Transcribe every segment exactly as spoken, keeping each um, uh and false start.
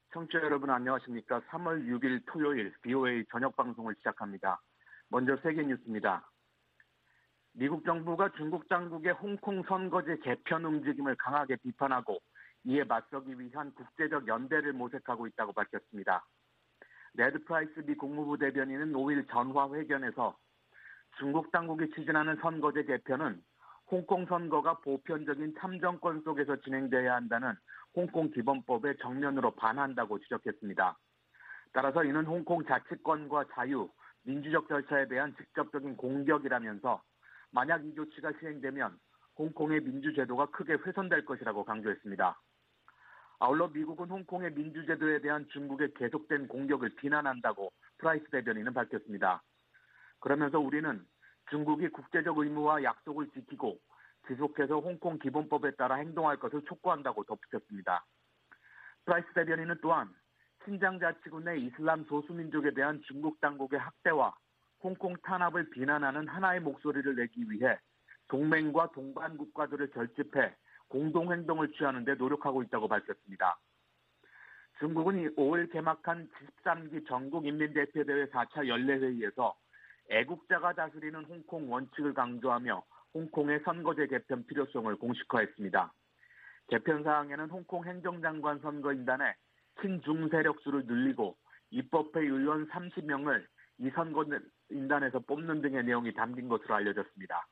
청취자 여러분 안녕하십니까. 삼월 육일 토요일 비오에이 저녁 방송을 시작합니다. 먼저 세계 뉴스입니다. 미국 정부가 중국 당국의 홍콩 선거제 개편 움직임을 강하게 비판하고 이에 맞서기 위한 국제적 연대를 모색하고 있다고 밝혔습니다. 네드 프라이스 미 국무부 대변인은 오일 전화 회견에서 중국 당국이 추진하는 선거제 개편은 홍콩 선거가 보편적인 참정권 속에서 진행돼야 한다는 홍콩 기본법에 정면으로 반한다고 지적했습니다. 따라서 이는 홍콩 자치권과 자유, 민주적 절차에 대한 직접적인 공격이라면서 만약 이 조치가 시행되면 홍콩의 민주제도가 크게 훼손될 것이라고 강조했습니다. 아울러 미국은 홍콩의 민주제도에 대한 중국의 계속된 공격을 비난한다고 프라이스 대변인은 밝혔습니다. 그러면서 우리는 중국이 국제적 의무와 약속을 지키고 지속해서 홍콩 기본법에 따라 행동할 것을 촉구한다고 덧붙였습니다. 프라이스 대변인은 또한 신장 자치구 내 이슬람 소수민족에 대한 중국 당국의 학대와 홍콩 탄압을 비난하는 하나의 목소리를 내기 위해 동맹과 동반 국가들을 결집해 공동행동을 취하는 데 노력하고 있다고 밝혔습니다. 중국은 오일 개막한 제십삼 기 전국인민대표대회 사 차 연례회의에서 애국자가 다스리는 홍콩 원칙을 강조하며 홍콩의 선거제 개편 필요성을 공식화했습니다. 개편 사항에는 홍콩 행정장관 선거인단의 친중 세력수를 늘리고 입법회 의원 삼십 명을 이 선거인단에서 뽑는 등의 내용이 담긴 것으로 알려졌습니다.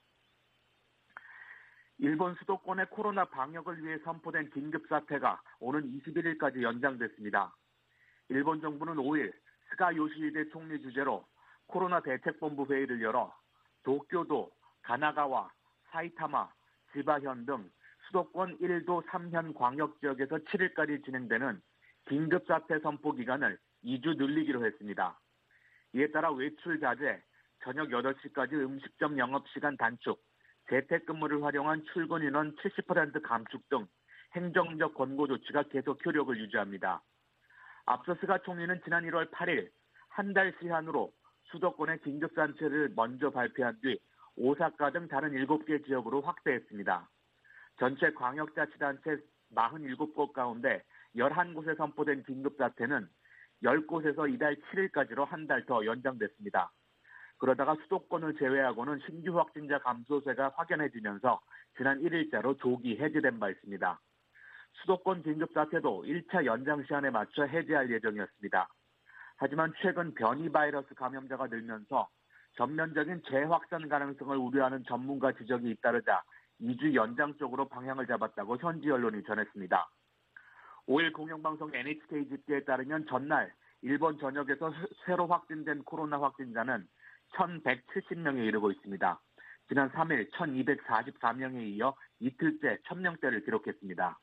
일본 수도권의 코로나 방역을 위해 선포된 긴급사태가 오는 이십일일까지 연장됐습니다. 일본 정부는 오일 스가 요시히데 총리 주재로 코로나 대책본부 회의를 열어 도쿄도, 가나가와, 사이타마, 지바현 등 수도권 일 도 삼 현 광역지역에서 칠일까지 진행되는 긴급사태 선포 기간을 이 주 늘리기로 했습니다. 이에 따라 외출 자제, 저녁 여덟 시까지 음식점 영업시간 단축, 재택근무를 활용한 출근 인원 칠십 퍼센트 감축 등 행정적 권고 조치가 계속 효력을 유지합니다. 앞서 스가 총리는 지난 일월 팔일 한 달 시한으로 수도권의 긴급사태를 먼저 발표한 뒤 오사카 등 다른 일곱 개 지역으로 확대했습니다. 전체 광역자치단체 사십칠 곳 가운데 열한 곳에 선포된 긴급사태는 십 곳에서 이달 칠일까지로 한 달 더 연장됐습니다. 그러다가 수도권을 제외하고는 신규 확진자 감소세가 확연해지면서 지난 일일자로 조기 해제된 바 있습니다. 수도권 긴급사태도 일 차 연장 시한에 맞춰 해제할 예정이었습니다. 하지만 최근 변이 바이러스 감염자가 늘면서 전면적인 재확산 가능성을 우려하는 전문가 지적이 잇따르자 이 주 연장 쪽으로 방향을 잡았다고 현지 언론이 전했습니다. 오일 공영방송 엔에이치케이 집계에 따르면 전날 일본 전역에서 새로 확진된 코로나 확진자는 천백칠십 명에 이르고 있습니다. 지난 삼일 천이백사십사 명에 이어 이틀째 천 명대를 기록했습니다.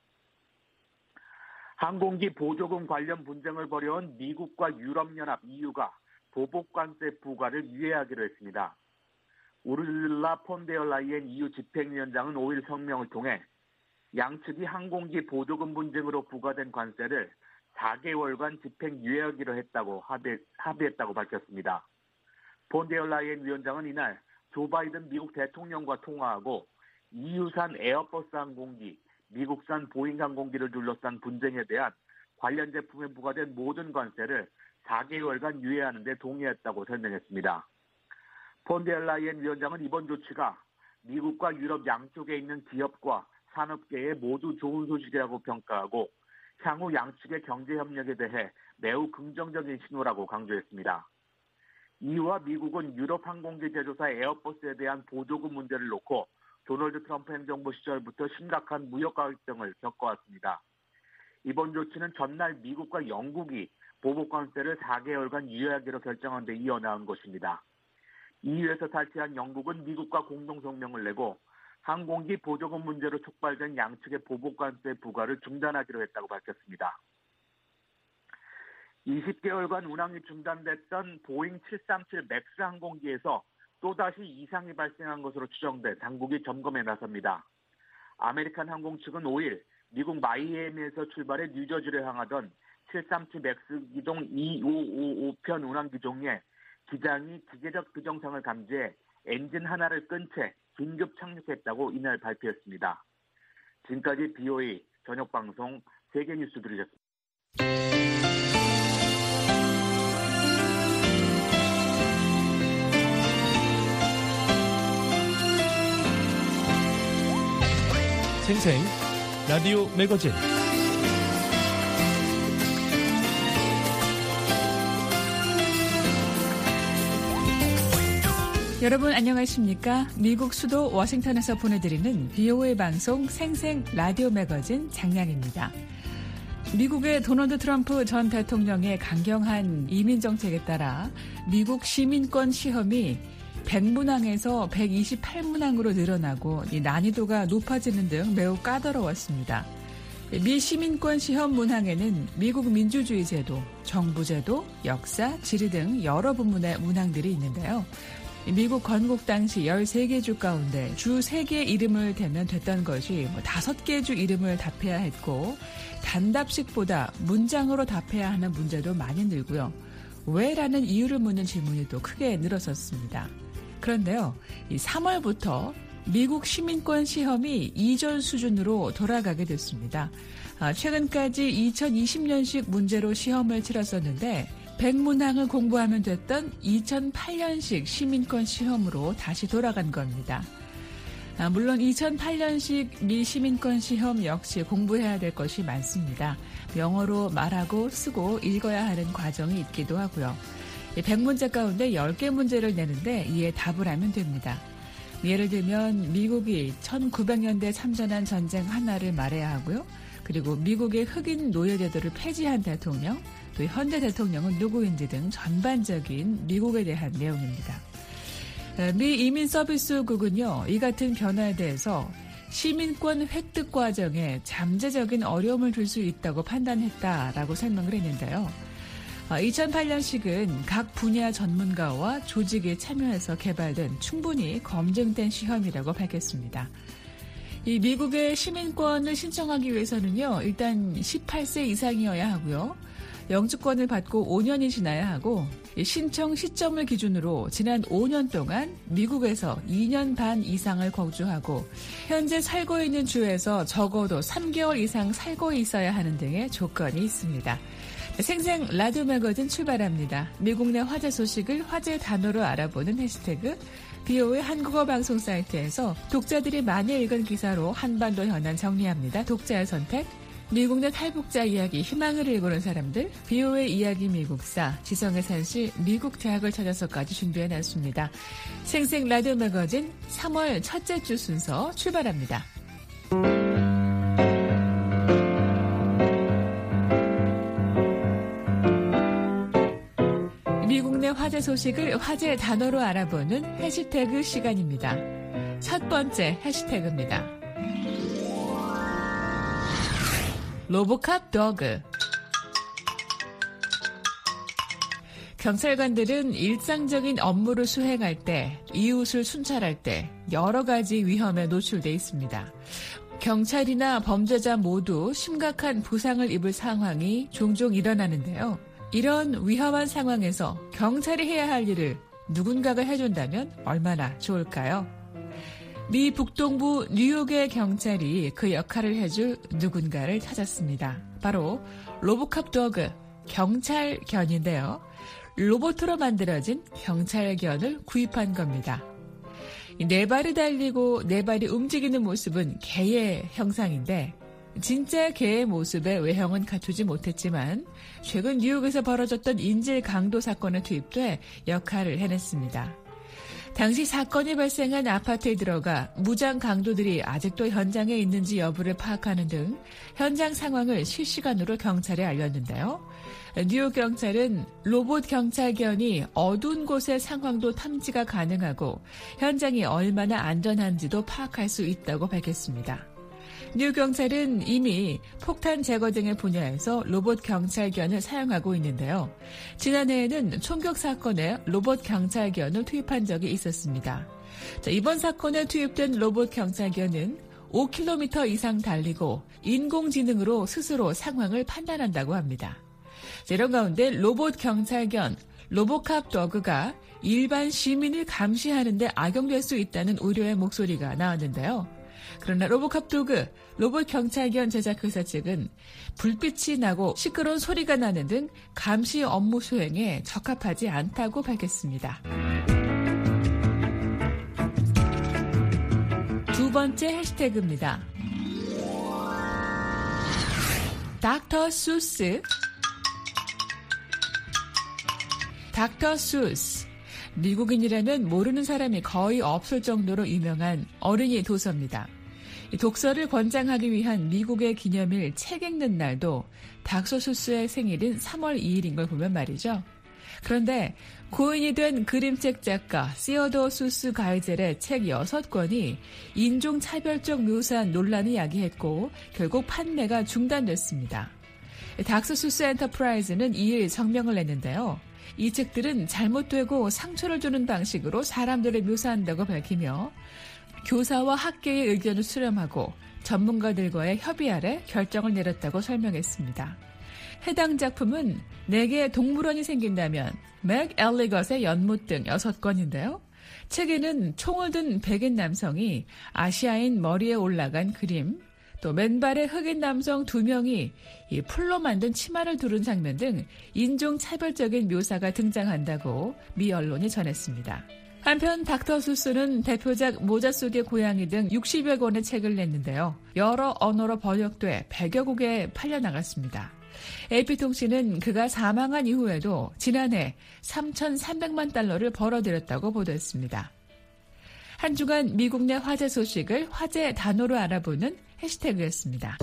항공기 보조금 관련 분쟁을 벌여온 미국과 유럽연합 이유가 보복관세 부과를 유예하기로 했습니다. 우르라 폰데얼라이엔 이유 집행위원장은 오일 성명을 통해 양측이 항공기 보조금 분쟁으로 부과된 관세를 사 개월간 집행 유예하기로 했다고 합의, 합의했다고 밝혔습니다. 폰데얼라이엔 위원장은 이날 조 바이든 미국 대통령과 통화하고 이유산 에어버스 항공기, 미국산 보잉 항공기를 둘러싼 분쟁에 대한 관련 제품에 부과된 모든 관세를 사 개월간 유예하는 데 동의했다고 설명했습니다. 폰데얼라이엔 위원장은 이번 조치가 미국과 유럽 양쪽에 있는 기업과 산업계에 모두 좋은 소식이라고 평가하고 향후 양측의 경제협력에 대해 매우 긍정적인 신호라고 강조했습니다. 이유와 미국은 유럽 항공기 제조사 에어버스에 대한 보조금 문제를 놓고 도널드 트럼프 행정부 시절부터 심각한 무역 갈등을 겪어왔습니다. 이번 조치는 전날 미국과 영국이 보복관세를 사 개월간 유예하기로 결정한 데 이어 나온 것입니다. 이유에서 탈퇴한 영국은 미국과 공동성명을 내고 항공기 보조금 문제로 촉발된 양측의 보복관세 부과를 중단하기로 했다고 밝혔습니다. 이십 개월간 운항이 중단됐던 보잉 칠삼칠 맥스 항공기에서 또다시 이상이 발생한 것으로 추정돼 당국이 점검에 나섭니다. 아메리칸 항공 측은 오일 미국 마이애미에서 출발해 뉴저지를 향하던 칠삼칠 맥스 기종 이오오오 편 운항 기종에 기장이 기계적 비정상을 감지해 엔진 하나를 끈 채 긴급 착륙했다고 이날 발표했습니다. 지금까지 비오에이 저녁방송 세계뉴스 들으셨습니다. 생생 라디오 매거진. 여러분 안녕하십니까? 미국 수도 워싱턴에서 보내드리는 비오에이 방송 생생 라디오 매거진 장량입니다. 미국의 도널드 트럼프 전 대통령의 강경한 이민 정책에 따라 미국 시민권 시험이 백 문항에서 백이십팔 문항으로 늘어나고 이 난이도가 높아지는 등 매우 까다로웠습니다. 미 시민권 시험 문항에는 미국 민주주의 제도, 정부제도, 역사, 지리 등 여러 부문의 문항들이 있는데요. 미국 건국 당시 열세 개 주 가운데 주 세 개의 이름을 대면 됐던 것이 뭐 다섯 개 주 이름을 답해야 했고, 단답식보다 문장으로 답해야 하는 문제도 많이 늘고요. 왜? 라는 이유를 묻는 질문이 또 크게 늘어섰습니다. 그런데요, 이 삼월부터 미국 시민권 시험이 이전 수준으로 돌아가게 됐습니다. 아, 최근까지 이천이십 년식 문제로 시험을 치렀었는데 백 문항을 공부하면 됐던 이천팔 년식 시민권 시험으로 다시 돌아간 겁니다. 아, 물론 이천팔 년식 미 시민권 시험 역시 공부해야 될 것이 많습니다. 영어로 말하고 쓰고 읽어야 하는 과정이 있기도 하고요. 백 문제 가운데 열 개 문제를 내는데 이에 답을 하면 됩니다. 예를 들면 미국이 천구백 년대 참전한 전쟁 하나를 말해야 하고요. 그리고 미국의 흑인 노예제도를 폐지한 대통령, 또 현재 대통령은 누구인지 등 전반적인 미국에 대한 내용입니다. 미 이민서비스국은요, 이 같은 변화에 대해서 시민권 획득 과정에 잠재적인 어려움을 줄 수 있다고 판단했다라고 설명을 했는데요. 이천팔 년식은 각 분야 전문가와 조직이 참여해서 개발된 충분히 검증된 시험이라고 밝혔습니다. 이 미국의 시민권을 신청하기 위해서는요, 일단 십팔 세 이상이어야 하고요. 영주권을 받고 오 년이 지나야 하고, 신청 시점을 기준으로 지난 오 년 동안 미국에서 이 년 반 이상을 거주하고 현재 살고 있는 주에서 적어도 삼 개월 이상 살고 있어야 하는 등의 조건이 있습니다. 생생 라디오 매거진 출발합니다. 미국 내 화제 소식을 화제 단어로 알아보는 해시태그 비오에이 한국어 방송 사이트에서 독자들이 많이 읽은 기사로 한반도 현안 정리합니다. 독자의 선택, 미국 내 탈북자 이야기, 희망을 읽어오는 사람들, 비오에이 이야기 미국사, 지성의 산실, 미국 대학을 찾아서까지 준비해놨습니다. 생생 라디오 매거진 삼월 첫째 주 순서 출발합니다. 미국 내 화제 소식을 화제 단어로 알아보는 해시태그 시간입니다. 첫 번째 해시태그입니다. 로보캅 도그. 경찰관들은 일상적인 업무를 수행할 때, 이웃을 순찰할 때 여러 가지 위험에 노출돼 있습니다. 경찰이나 범죄자 모두 심각한 부상을 입을 상황이 종종 일어나는데요. 이런 위험한 상황에서 경찰이 해야 할 일을 누군가가 해준다면 얼마나 좋을까요? 미 북동부 뉴욕의 경찰이 그 역할을 해줄 누군가를 찾았습니다. 바로 로보캅 도그, 경찰견인데요. 로봇으로 만들어진 경찰견을 구입한 겁니다. 네 발이 달리고 네 발이 움직이는 모습은 개의 형상인데 진짜 개의 모습의 외형은 갖추지 못했지만 최근 뉴욕에서 벌어졌던 인질 강도 사건에 투입돼 역할을 해냈습니다. 당시 사건이 발생한 아파트에 들어가 무장 강도들이 아직도 현장에 있는지 여부를 파악하는 등 현장 상황을 실시간으로 경찰에 알렸는데요. 뉴욕 경찰은 로봇 경찰견이 어두운 곳의 상황도 탐지가 가능하고 현장이 얼마나 안전한지도 파악할 수 있다고 밝혔습니다. 뉴욕 경찰은 이미 폭탄 제거 등의 분야에서 로봇 경찰견을 사용하고 있는데요. 지난해에는 총격 사건에 로봇 경찰견을 투입한 적이 있었습니다. 자, 이번 사건에 투입된 로봇 경찰견은 오 킬로미터 이상 달리고 인공지능으로 스스로 상황을 판단한다고 합니다. 자, 이런 가운데 로봇 경찰견, 로보캅 도그가 일반 시민을 감시하는 데 악용될 수 있다는 우려의 목소리가 나왔는데요. 그러나 로보캅 도그, 로봇 경찰견 제작회사 측은 불빛이 나고 시끄러운 소리가 나는 등 감시 업무 수행에 적합하지 않다고 밝혔습니다. 두 번째 해시태그입니다. 닥터 수스. 닥터 수스. 미국인이라면 모르는 사람이 거의 없을 정도로 유명한 어린이 도서입니다. 독서를 권장하기 위한 미국의 기념일 책 읽는 날도 닥터 수스의 생일인 삼월 이일인 걸 보면 말이죠. 그런데 고인이 된 그림책 작가 시어도어 수스 가이젤의 책 여섯 권이 인종차별적 묘사한 논란이 야기했고 결국 판매가 중단됐습니다. 닥터 수스 엔터프라이즈는 이일 성명을 냈는데요. 이 책들은 잘못되고 상처를 주는 방식으로 사람들을 묘사한다고 밝히며 교사와 학계의 의견을 수렴하고 전문가들과의 협의 아래 결정을 내렸다고 설명했습니다. 해당 작품은 내게 동물원이 생긴다면, 맥 엘리것의 연못 등 여섯 권인데요. 책에는 총을 든 백인 남성이 아시아인 머리에 올라간 그림, 또 맨발의 흑인 남성 두 명이 이 풀로 만든 치마를 두른 장면 등 인종차별적인 묘사가 등장한다고 미 언론이 전했습니다. 한편 닥터 수스는 대표작 모자 속의 고양이 등 육십여 권의 책을 냈는데요. 여러 언어로 번역돼 백여 국에 팔려나갔습니다. 에이피통신은 그가 사망한 이후에도 지난해 삼천삼백만 달러를 벌어들였다고 보도했습니다. 한 주간 미국 내 화제 소식을 화제 단어로 알아보는 해시태그였습니다.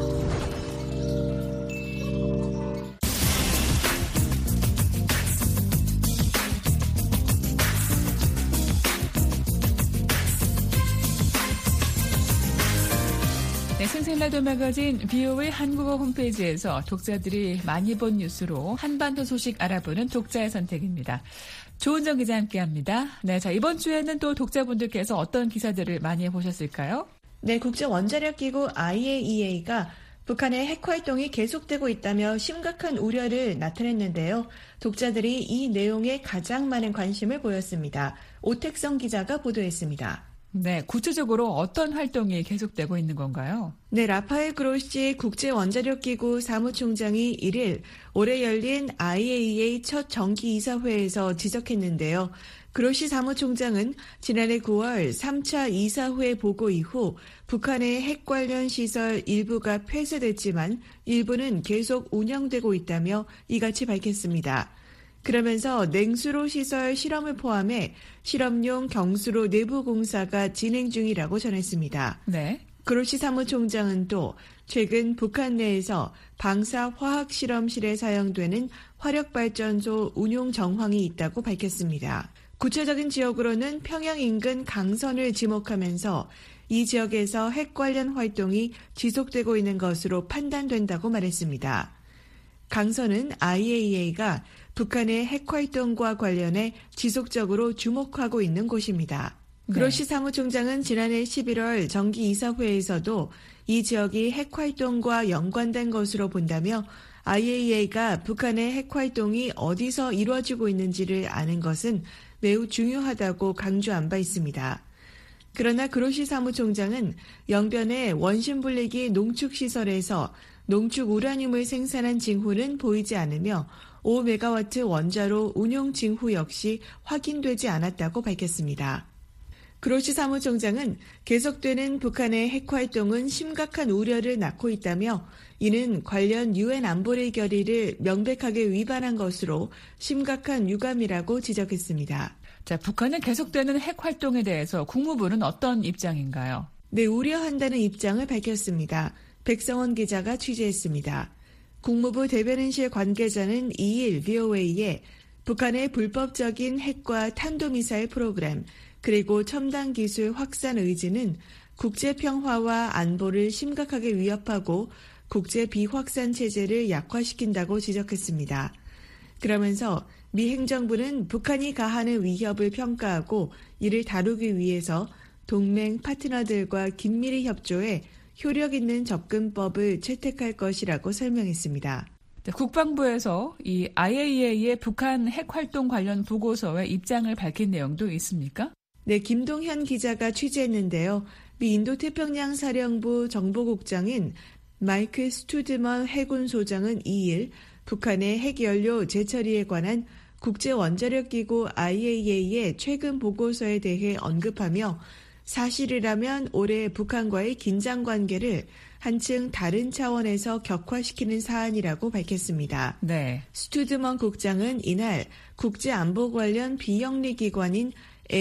네, 생생라디오 매거진 비오에이 한국어 홈페이지에서 독자들이 많이 본 뉴스로 한반도 소식 알아보는 독자의 선택입니다. 조은정 기자 함께합니다. 네, 자 이번 주에는 또 독자분들께서 어떤 기사들을 많이 보셨을까요? 네, 국제원자력기구 아이에이이에이가 북한의 핵 활동이 계속되고 있다며 심각한 우려를 나타냈는데요. 독자들이 이 내용에 가장 많은 관심을 보였습니다. 오택성 기자가 보도했습니다. 네, 구체적으로 어떤 활동이 계속되고 있는 건가요? 네, 라파엘 그로시 국제원자력기구 사무총장이 일일 올해 열린 아이에이이에이 첫 정기이사회에서 지적했는데요. 그로시 사무총장은 지난해 구월 삼 차 이사회 보고 이후 북한의 핵 관련 시설 일부가 폐쇄됐지만 일부는 계속 운영되고 있다며 이같이 밝혔습니다. 그러면서 냉수로 시설 실험을 포함해 실험용 경수로 내부 공사가 진행 중이라고 전했습니다. 네. 그로시 사무총장은 또 최근 북한 내에서 방사 화학 실험실에 사용되는 화력발전소 운용 정황이 있다고 밝혔습니다. 구체적인 지역으로는 평양 인근 강선을 지목하면서 이 지역에서 핵 관련 활동이 지속되고 있는 것으로 판단된다고 말했습니다. 강선은 아이에이이에이가 북한의 핵 활동과 관련해 지속적으로 주목하고 있는 곳입니다. 네. 그로시 사무총장은 지난해 십일월 정기이사회에서도 이 지역이 핵 활동과 연관된 것으로 본다며 아이에이이에이가 북한의 핵 활동이 어디서 이루어지고 있는지를 아는 것은 매우 중요하다고 강조한 바 있습니다. 그러나 그로시 사무총장은 영변의 원심분리기 농축시설에서 농축 우라늄을 생산한 징후는 보이지 않으며 오 메가와트 원자로 운용 징후 역시 확인되지 않았다고 밝혔습니다. 그로시 사무총장은 계속되는 북한의 핵 활동은 심각한 우려를 낳고 있다며 이는 관련 유엔 안보리 결의를 명백하게 위반한 것으로 심각한 유감이라고 지적했습니다. 자, 북한은 계속되는 핵 활동에 대해서 국무부는 어떤 입장인가요? 네, 우려한다는 입장을 밝혔습니다. 백성원 기자가 취재했습니다. 국무부 대변인실 관계자는 이일 비오에이에 북한의 불법적인 핵과 탄도미사일 프로그램 그리고 첨단 기술 확산 의지는 국제평화와 안보를 심각하게 위협하고 국제 비확산 체제를 약화시킨다고 지적했습니다. 그러면서 미 행정부는 북한이 가하는 위협을 평가하고 이를 다루기 위해서 동맹 파트너들과 긴밀히 협조해 효력 있는 접근법을 채택할 것이라고 설명했습니다. 국방부에서 이 아이에이이에이의 북한 핵 활동 관련 보고서에 입장을 밝힌 내용도 있습니까? 네, 김동현 기자가 취재했는데요. 미 인도태평양 사령부 정보국장인 마이클 스투드먼 해군 소장은 이일 북한의 핵연료 재처리에 관한 국제원자력기구 아이에이이에이의 최근 보고서에 대해 언급하며 사실이라면 올해 북한과의 긴장 관계를 한층 다른 차원에서 격화시키는 사안이라고 밝혔습니다. 네. 스튜드먼 국장은 이날 국제안보 관련 비영리 기관인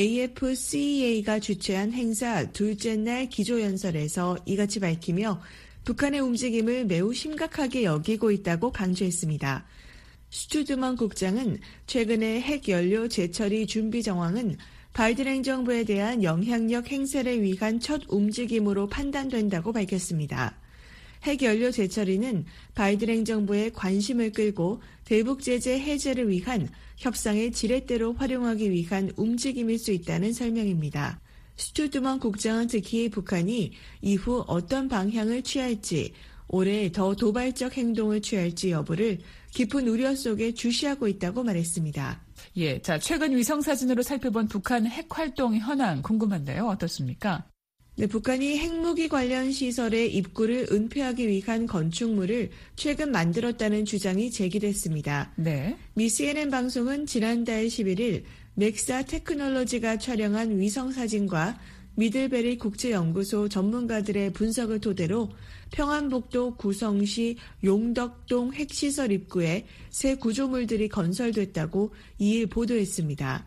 에이에프씨이에이가 주최한 행사 둘째 날 기조연설에서 이같이 밝히며 북한의 움직임을 매우 심각하게 여기고 있다고 강조했습니다. 스튜드먼 국장은 최근의 핵연료 재처리 준비 정황은 바이든 행정부에 대한 영향력 행사를 위한 첫 움직임으로 판단된다고 밝혔습니다. 핵연료 재처리는 바이든 행정부의 관심을 끌고 대북 제재 해제를 위한 협상의 지렛대로 활용하기 위한 움직임일 수 있다는 설명입니다. 스튜드먼 국장은 특히 북한이 이후 어떤 방향을 취할지, 올해 더 도발적 행동을 취할지 여부를 깊은 우려 속에 주시하고 있다고 말했습니다. 예, 자, 최근 위성사진으로 살펴본 북한 핵활동 현황 궁금한데요. 어떻습니까? 네, 북한이 핵무기 관련 시설의 입구를 은폐하기 위한 건축물을 최근 만들었다는 주장이 제기됐습니다. 네. 미 씨엔엔 방송은 지난달 십일일 맥사 테크놀로지가 촬영한 위성사진과 미들베리 국제연구소 전문가들의 분석을 토대로 평안북도 구성시 용덕동 핵시설 입구에 새 구조물들이 건설됐다고 이일 보도했습니다.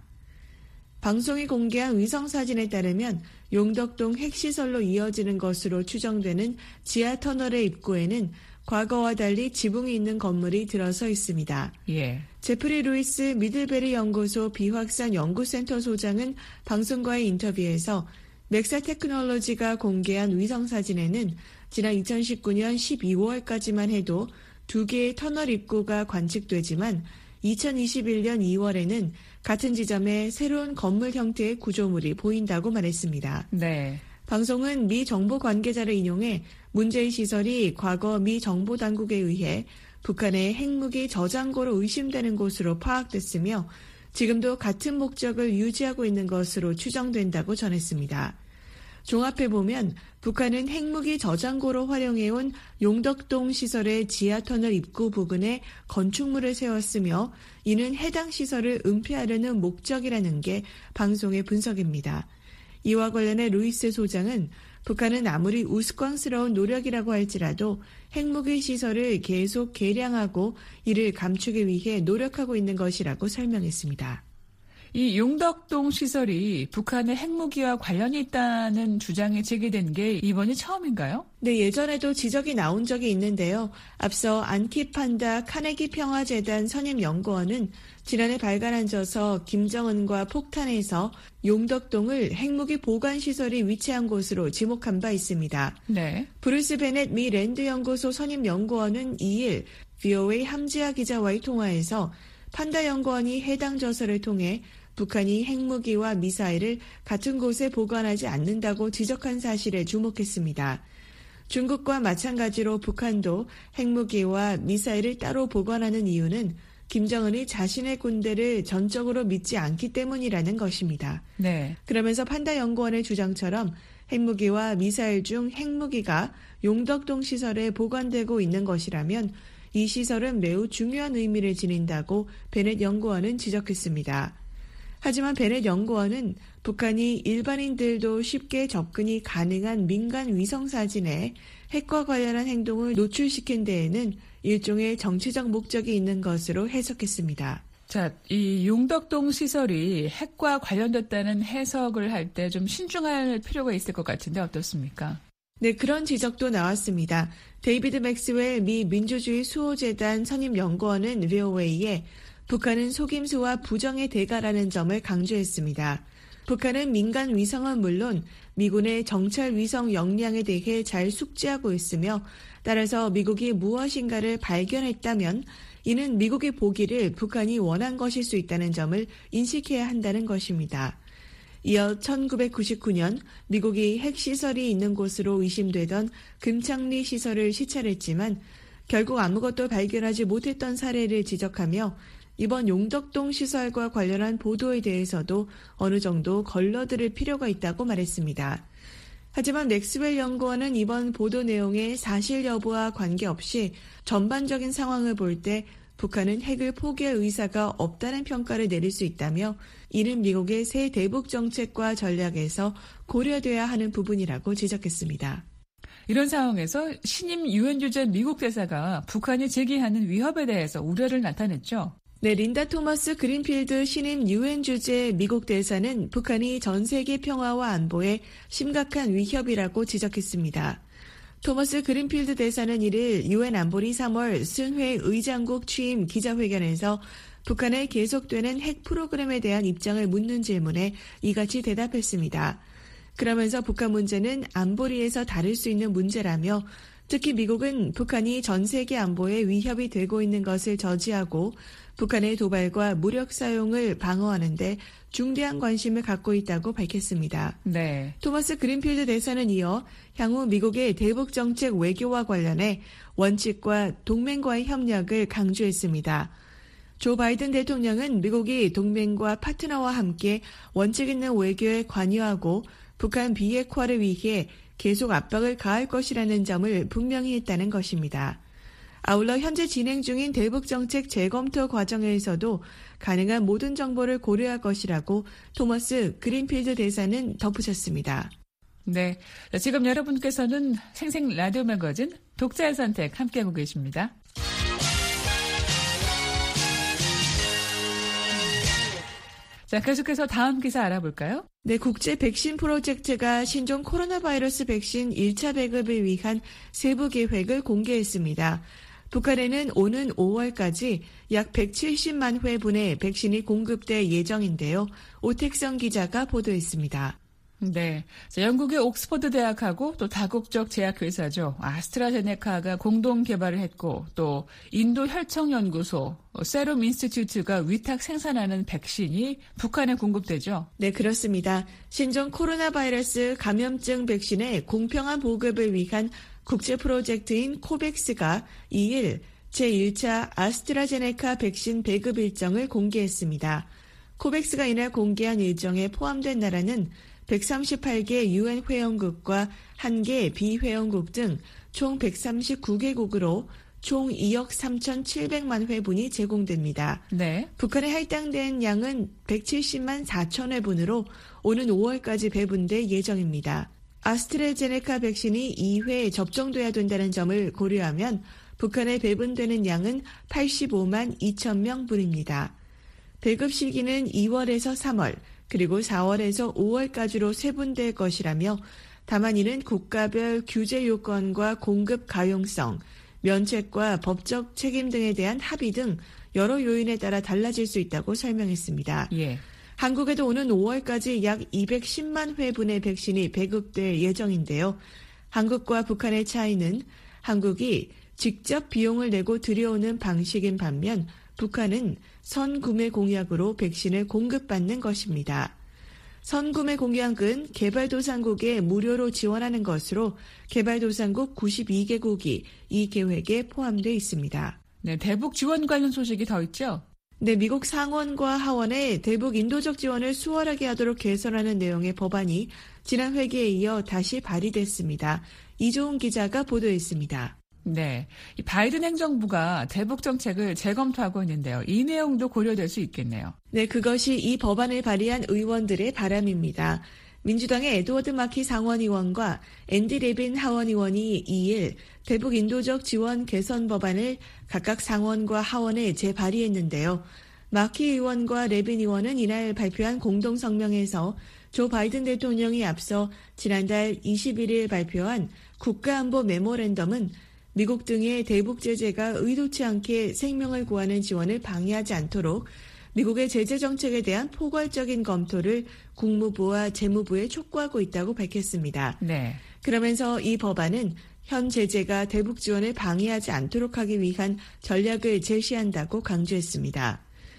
방송이 공개한 위성사진에 따르면 용덕동 핵시설로 이어지는 것으로 추정되는 지하터널의 입구에는 과거와 달리 지붕이 있는 건물이 들어서 있습니다. 예. 제프리 루이스 미들베리 연구소 비확산 연구센터 소장은 방송과의 인터뷰에서 맥사 테크놀로지가 공개한 위성사진에는 지난 이천십구년 십이월까지만 해도 두 개의 터널 입구가 관측되지만 이천이십일년 이월에는 같은 지점에 새로운 건물 형태의 구조물이 보인다고 말했습니다. 네. 방송은 미 정보 관계자를 인용해 문제의 시설이 과거 미 정보 당국에 의해 북한의 핵무기 저장고로 의심되는 곳으로 파악됐으며 지금도 같은 목적을 유지하고 있는 것으로 추정된다고 전했습니다. 종합해보면 북한은 핵무기 저장고로 활용해온 용덕동 시설의 지하터널 입구 부근에 건축물을 세웠으며 이는 해당 시설을 은폐하려는 목적이라는 게 방송의 분석입니다. 이와 관련해 루이스 소장은 북한은 아무리 우스꽝스러운 노력이라고 할지라도 핵무기 시설을 계속 개량하고 이를 감추기 위해 노력하고 있는 것이라고 설명했습니다. 이 용덕동 시설이 북한의 핵무기와 관련이 있다는 주장이 제기된 게 이번이 처음인가요? 네, 예전에도 지적이 나온 적이 있는데요. 앞서 안키판다 카네기 평화재단 선임연구원은 지난해 발간한 저서 김정은과 폭탄에서 용덕동을 핵무기 보관시설이 위치한 곳으로 지목한 바 있습니다. 네. 브루스 베넷 미 랜드연구소 선임연구원은 이일 브이오에이 함지아 기자와의 통화에서 판다 연구원이 해당 저서를 통해 북한이 핵무기와 미사일을 같은 곳에 보관하지 않는다고 지적한 사실에 주목했습니다. 중국과 마찬가지로 북한도 핵무기와 미사일을 따로 보관하는 이유는 김정은이 자신의 군대를 전적으로 믿지 않기 때문이라는 것입니다. 네. 그러면서 판다 연구원의 주장처럼 핵무기와 미사일 중 핵무기가 용덕동 시설에 보관되고 있는 것이라면 이 시설은 매우 중요한 의미를 지닌다고 베넷 연구원은 지적했습니다. 하지만 베넷 연구원은 북한이 일반인들도 쉽게 접근이 가능한 민간 위성사진에 핵과 관련한 행동을 노출시킨 데에는 일종의 정치적 목적이 있는 것으로 해석했습니다. 자, 이 용덕동 시설이 핵과 관련됐다는 해석을 할 때 좀 신중할 필요가 있을 것 같은데 어떻습니까? 네, 그런 지적도 나왔습니다. 데이비드 맥스웰 미 민주주의 수호재단 선임연구원은 브이오에이에 북한은 속임수와 부정의 대가라는 점을 강조했습니다. 북한은 민간 위성은 물론 미군의 정찰 위성 역량에 대해 잘 숙지하고 있으며 따라서 미국이 무엇인가를 발견했다면 이는 미국이 보기를 북한이 원한 것일 수 있다는 점을 인식해야 한다는 것입니다. 이어 천구백구십구년 미국이 핵시설이 있는 곳으로 의심되던 금창리 시설을 시찰했지만 결국 아무것도 발견하지 못했던 사례를 지적하며 이번 용덕동 시설과 관련한 보도에 대해서도 어느 정도 걸러들을 필요가 있다고 말했습니다. 하지만 맥스웰 연구원은 이번 보도 내용의 사실 여부와 관계없이 전반적인 상황을 볼 때 북한은 핵을 포기할 의사가 없다는 평가를 내릴 수 있다며 이는 미국의 새 대북 정책과 전략에서 고려돼야 하는 부분이라고 지적했습니다. 이런 상황에서 신임 유엔 주재 미국 대사가 북한이 제기하는 위협에 대해서 우려를 나타냈죠. 네, 린다 토머스 그린필드 신임 유엔 주재 미국 대사는 북한이 전 세계 평화와 안보에 심각한 위협이라고 지적했습니다. 토머스 그린필드 대사는 이를 유엔 안보리 삼월 순회 의장국 취임 기자회견에서 북한의 계속되는 핵 프로그램에 대한 입장을 묻는 질문에 이같이 대답했습니다. 그러면서 북한 문제는 안보리에서 다룰 수 있는 문제라며 특히 미국은 북한이 전 세계 안보에 위협이 되고 있는 것을 저지하고 북한의 도발과 무력 사용을 방어하는 데 중대한 관심을 갖고 있다고 밝혔습니다. 네. 토머스 그린필드 대사는 이어 향후 미국의 대북 정책 외교와 관련해 원칙과 동맹과의 협력을 강조했습니다. 조 바이든 대통령은 미국이 동맹과 파트너와 함께 원칙 있는 외교에 관여하고 북한 비핵화를 위해 계속 압박을 가할 것이라는 점을 분명히 했다는 것입니다. 아울러 현재 진행 중인 대북정책 재검토 과정에서도 가능한 모든 정보를 고려할 것이라고 토머스 그린필드 대사는 덧붙였습니다. 네, 지금 여러분께서는 생생 라디오 매거진 독자의 선택 함께하고 계십니다. 자, 계속해서 다음 기사 알아볼까요? 네, 국제 백신 프로젝트가 신종 코로나 바이러스 백신 일 차 배급을 위한 세부 계획을 공개했습니다. 북한에는 오는 오월까지 약 백칠십만 회분의 백신이 공급될 예정인데요. 오택성 기자가 보도했습니다. 네, 자, 영국의 옥스퍼드 대학하고 또 다국적 제약회사죠. 아스트라제네카가 공동 개발을 했고 또 인도 혈청연구소 세럼 인스티튜트가 위탁 생산하는 백신이 북한에 공급되죠. 네, 그렇습니다. 신종 코로나 바이러스 감염증 백신의 공평한 보급을 위한 국제 프로젝트인 코백스가 이 일 제일 차 아스트라제네카 백신 배급 일정을 공개했습니다. 코백스가 이날 공개한 일정에 포함된 나라는 백삼십팔 개 유엔 회원국과 한 개 비회원국 등 총 백삼십구 개국으로 총 이억 삼천칠백만 회분이 제공됩니다. 네. 북한에 할당된 양은 백칠십만 사천 회분으로 오는 오월까지 배분될 예정입니다. 아스트라제네카 백신이 이 회 접종돼야 된다는 점을 고려하면 북한에 배분되는 양은 팔십오만 이천 명분입니다. 배급 시기는 이월에서 삼월, 그리고 사월에서 오월까지로 세분될 것이라며 다만 이는 국가별 규제 요건과 공급 가용성, 면책과 법적 책임 등에 대한 합의 등 여러 요인에 따라 달라질 수 있다고 설명했습니다. 예. 한국에도 오는 오월까지 약 이백십만 회분의 백신이 배급될 예정인데요. 한국과 북한의 차이는 한국이 직접 비용을 내고 들여오는 방식인 반면 북한은 선구매 공약으로 백신을 공급받는 것입니다. 선구매 공약은 개발도상국에 무료로 지원하는 것으로 개발도상국 구십이 개국이 이 계획에 포함되어 있습니다. 네, 대북 지원 관련 소식이 더 있죠? 네, 미국 상원과 하원에 대북 인도적 지원을 수월하게 하도록 개선하는 내용의 법안이 지난 회기에 이어 다시 발의됐습니다. 이종훈 기자가 보도했습니다. 네, 이 바이든 행정부가 대북 정책을 재검토하고 있는데요. 이 내용도 고려될 수 있겠네요. 네, 그것이 이 법안을 발의한 의원들의 바람입니다. 민주당의 에드워드 마키 상원의원과 앤디 레빈 하원의원이 이 일 대북 인도적 지원 개선 법안을 각각 상원과 하원에 재발의했는데요. 마키 의원과 레빈 의원은 이날 발표한 공동성명에서 조 바이든 대통령이 앞서 지난달 이십일 일 발표한 국가안보 메모랜덤은 미국 등의 대북 제재가 의도치 않게 생명을 구하는 지원을 방해하지 않도록 미국의 제재 정책에 대한 포괄적인 검토를 국무부와 재무부에 촉구하고 있다고 밝혔습니다. 네. 그러면서 이 법안은 현 제재가 대북 지원을 방해하지 않도록 하기 위한 전략을 제시한다고 강조했습니다.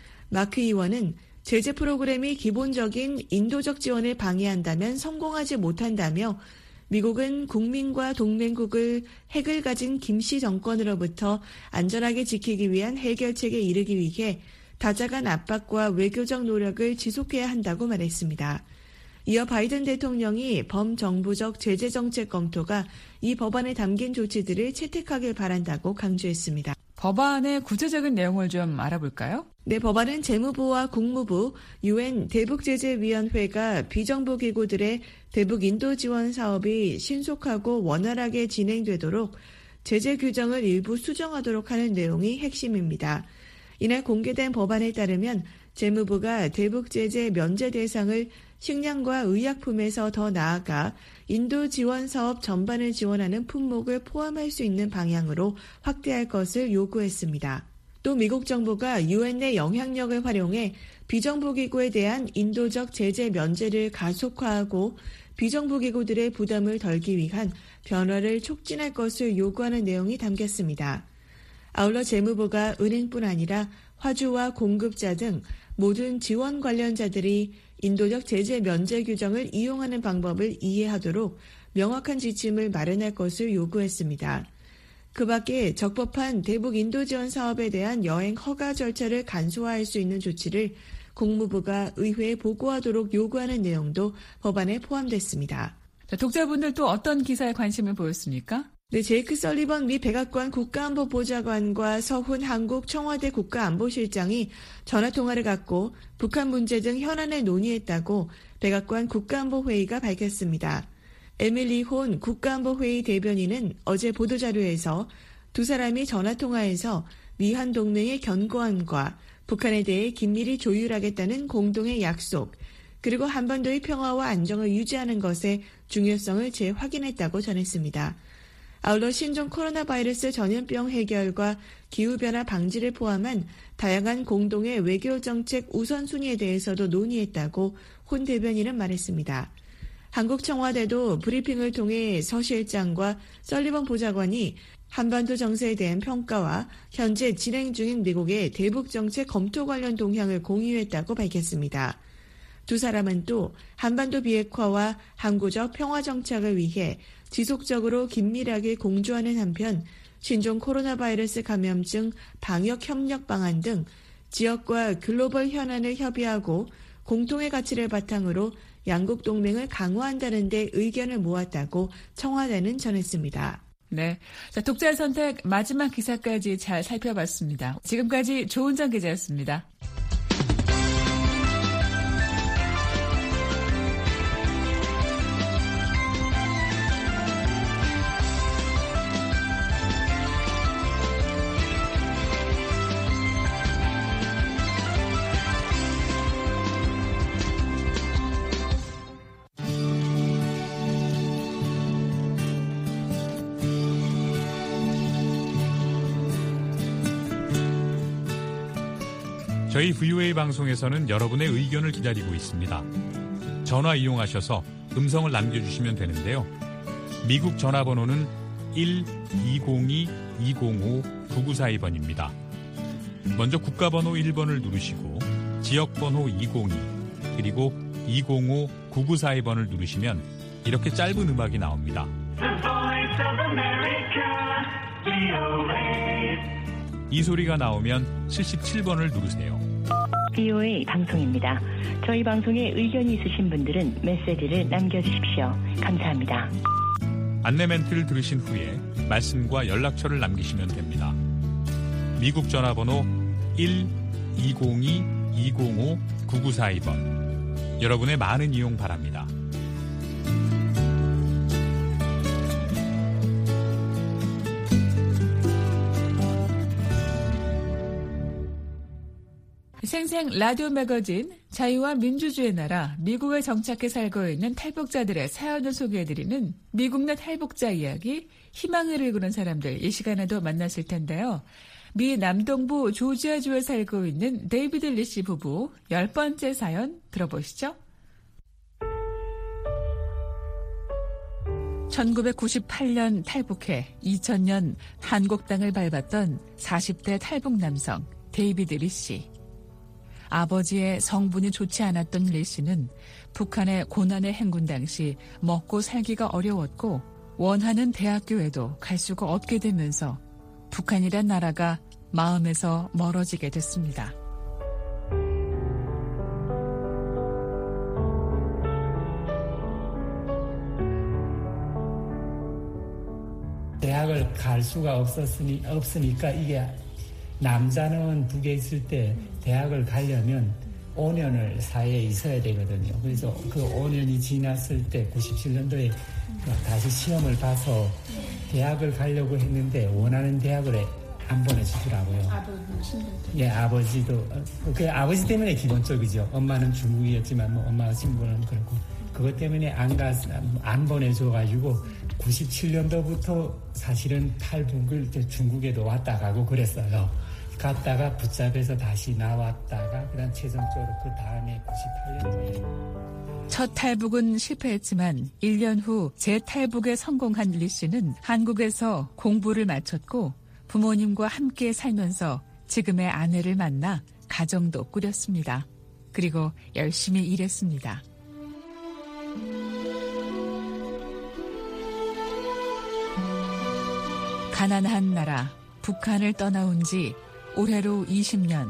마크 의원은 제재 프로그램이 기본적인 인도적 지원을 방해한다면 성공하지 못한다며 미국은 국민과 동맹국을 핵을 가진 김씨 정권으로부터 안전하게 지키기 위한 해결책에 이르기 위해 다자간 압박과 외교적 노력을 지속해야 한다고 말했습니다. 이어 바이든 대통령이 범정부적 제재 정책 검토가 이 법안에 담긴 조치들을 채택하길 바란다고 강조했습니다. 법안의 구체적인 내용을 좀 알아볼까요? 네, 법안은 재무부와 국무부, 유엔 대북제재위원회가 비정부 기구들의 대북 인도 지원 사업이 신속하고 원활하게 진행되도록 제재 규정을 일부 수정하도록 하는 내용이 핵심입니다. 이날 공개된 법안에 따르면 재무부가 대북 제재 면제 대상을 식량과 의약품에서 더 나아가 인도 지원 사업 전반을 지원하는 품목을 포함할 수 있는 방향으로 확대할 것을 요구했습니다. 또 미국 정부가 유엔 내 영향력을 활용해 비정부 기구에 대한 인도적 제재 면제를 가속화하고 비정부 기구들의 부담을 덜기 위한 변화를 촉진할 것을 요구하는 내용이 담겼습니다. 아울러 재무부가 은행뿐 아니라 화주와 공급자 등 모든 지원 관련자들이 인도적 제재 면제 규정을 이용하는 방법을 이해하도록 명확한 지침을 마련할 것을 요구했습니다. 그 밖에 적법한 대북 인도 지원 사업에 대한 여행 허가 절차를 간소화할 수 있는 조치를 국무부가 의회에 보고하도록 요구하는 내용도 법안에 포함됐습니다. 자, 독자분들 또 어떤 기사에 관심을 보였습니까? 네, 제이크 설리번 미 백악관 국가안보보좌관과 서훈 한국 청와대 국가안보실장이 전화통화를 갖고 북한 문제 등 현안을 논의했다고 백악관 국가안보회의가 밝혔습니다. 에밀리 혼 국가안보회의 대변인은 어제 보도자료에서 두 사람이 전화통화에서 미한 동맹의 견고함과 북한에 대해 긴밀히 조율하겠다는 공동의 약속, 그리고 한반도의 평화와 안정을 유지하는 것의 중요성을 재확인했다고 전했습니다. 아울러 신종 코로나 바이러스 전염병 해결과 기후변화 방지를 포함한 다양한 공동의 외교 정책 우선순위에 대해서도 논의했다고 혼 대변인은 말했습니다. 한국 청와대도 브리핑을 통해 서 실장과 설리번 보좌관이 한반도 정세에 대한 평가와 현재 진행 중인 미국의 대북 정책 검토 관련 동향을 공유했다고 밝혔습니다. 두 사람은 또 한반도 비핵화와 항구적 평화 정착을 위해 지속적으로 긴밀하게 공조하는 한편 신종 코로나 바이러스 감염증 방역 협력 방안 등 지역과 글로벌 현안을 협의하고 공통의 가치를 바탕으로 양국 동맹을 강화한다는 데 의견을 모았다고 청와대는 전했습니다. 네, 자, 독자의 선택 마지막 기사까지 잘 살펴봤습니다. 지금까지 조은정 기자였습니다. 저희 브이오에이 방송에서는 여러분의 의견을 기다리고 있습니다. 전화 이용하셔서 음성을 남겨주시면 되는데요. 미국 전화번호는 일 이공이 이공오 구구사이 번입니다. 먼저 국가번호 일 번을 누르시고 지역번호 이공이 그리고 이공오 구구사이 번을 누르시면 이렇게 짧은 음악이 나옵니다. 이 소리가 나오면 칠십칠 번을 누르세요. 브이오에이 방송입니다. 저희 방송에 의견이 있으신 분들은 메시지를 남겨주십시오. 감사합니다. 안내 멘트를 들으신 후에 말씀과 연락처를 남기시면 됩니다. 미국 전화번호 일 이공이 이공오 구구사이 번. 여러분의 많은 이용 바랍니다. 생생 라디오 매거진 자유와 민주주의 나라 미국에 정착해 살고 있는 탈북자들의 사연을 소개해드리는 미국 내 탈북자 이야기 희망을 일구는 사람들 이 시간에도 만나실 텐데요. 미 남동부 조지아주에 살고 있는 데이비드 리씨 부부 열 번째 사연 들어보시죠. 천구백구십팔 년 탈북해 이천 년 한국 땅을 밟았던 사십 대 탈북 남성 데이비드 리씨. 아버지의 성분이 좋지 않았던 리 씨는 북한의 고난의 행군 당시 먹고 살기가 어려웠고 원하는 대학교에도 갈 수가 없게 되면서 북한이란 나라가 마음에서 멀어지게 됐습니다. 대학을 갈 수가 없었으니, 없으니까 이게 남자는 북에 있을 때 대학을 가려면 오 년을 사회에 있어야 되거든요. 그래서 그 오 년이 지났을 때 구십칠 년도에 다시 시험을 봐서 대학을 가려고 했는데 원하는 대학을 안 보내주더라고요. 예, 아버지도 그 아버지 때문에 기본적이죠. 엄마는 중국이었지만 뭐 엄마 신분은 그렇고 그것 때문에 안 가, 안 보내줘가지고 구십칠 년도부터 사실은 탈북을 중국에도 왔다 가고 그랬어요. 갔다가 붙잡혀서 다시 나왔다가 그다음 최종적으로 그 다음에 구십팔 년도에 첫 탈북은 실패했지만 일 년 후 재탈북에 성공한 리 씨는 한국에서 공부를 마쳤고 부모님과 함께 살면서 지금의 아내를 만나 가정도 꾸렸습니다. 그리고 열심히 일했습니다. 가난한 나라 북한을 떠나온 지 올해로 이십 년.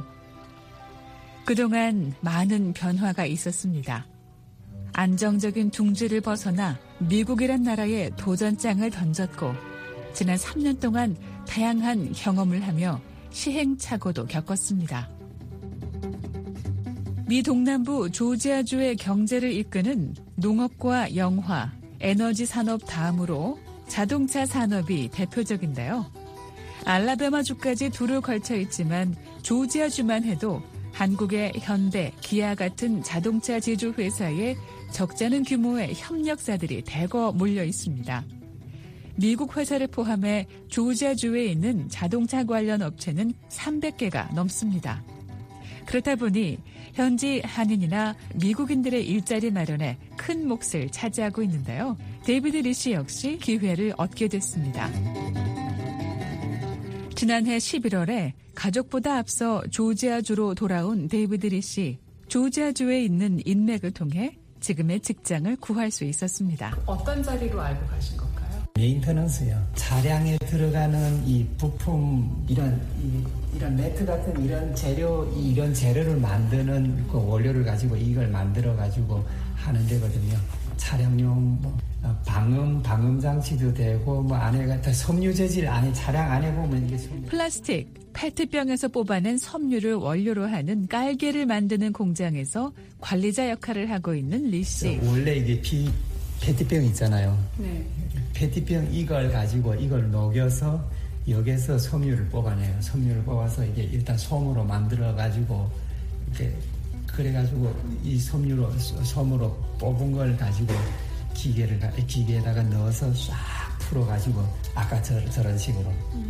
그동안 많은 변화가 있었습니다. 안정적인 둥지를 벗어나 미국이란 나라에 도전장을 던졌고 지난 삼 년 동안 다양한 경험을 하며 시행착오도 겪었습니다. 미 동남부 조지아주의 경제를 이끄는 농업과 영화, 에너지 산업 다음으로 자동차 산업이 대표적인데요. 알라바마주까지 두루 걸쳐 있지만 조지아주만 해도 한국의 현대, 기아 같은 자동차 제조 회사에 적지 않은 규모의 협력사들이 대거 몰려 있습니다. 미국 회사를 포함해 조지아주에 있는 자동차 관련 업체는 삼백 개가 넘습니다. 그렇다 보니 현지 한인이나 미국인들의 일자리 마련에 큰 몫을 차지하고 있는데요. 데이비드 리 씨 역시 기회를 얻게 됐습니다. 지난해 십일월에 가족보다 앞서 조지아주로 돌아온 데이비드 리 씨. 조지아주에 있는 인맥을 통해 지금의 직장을 구할 수 있었습니다. 어떤 자리로 알고 가신 건가요? 메인터넌스요. 차량에 들어가는 이 부품, 이런, 이, 이런 매트 같은 이런 재료, 이런 재료를 만드는 그 원료를 가지고 이걸 만들어가지고 하는 데거든요. 차량용, 뭐, 방음, 방음 장치도 되고, 뭐, 안에가 다 섬유 재질 안에, 차량 안에 보면 이게 섬유. 플라스틱, 페트병에서 뽑아낸 섬유를 원료로 하는 깔개를 만드는 공장에서 관리자 역할을 하고 있는 리 씨. 원래 이게 피, 페트병 있잖아요. 네. 페트병 이걸 가지고 이걸 녹여서 여기서 섬유를 뽑아내요. 섬유를 뽑아서 이게 일단 솜으로 만들어가지고, 이렇게, 그래가지고 이 섬유로, 솜으로 뽑은 걸 가지고 기계를, 기계에다가 넣어서 싹 풀어가지고 아까 저, 저런 식으로 음.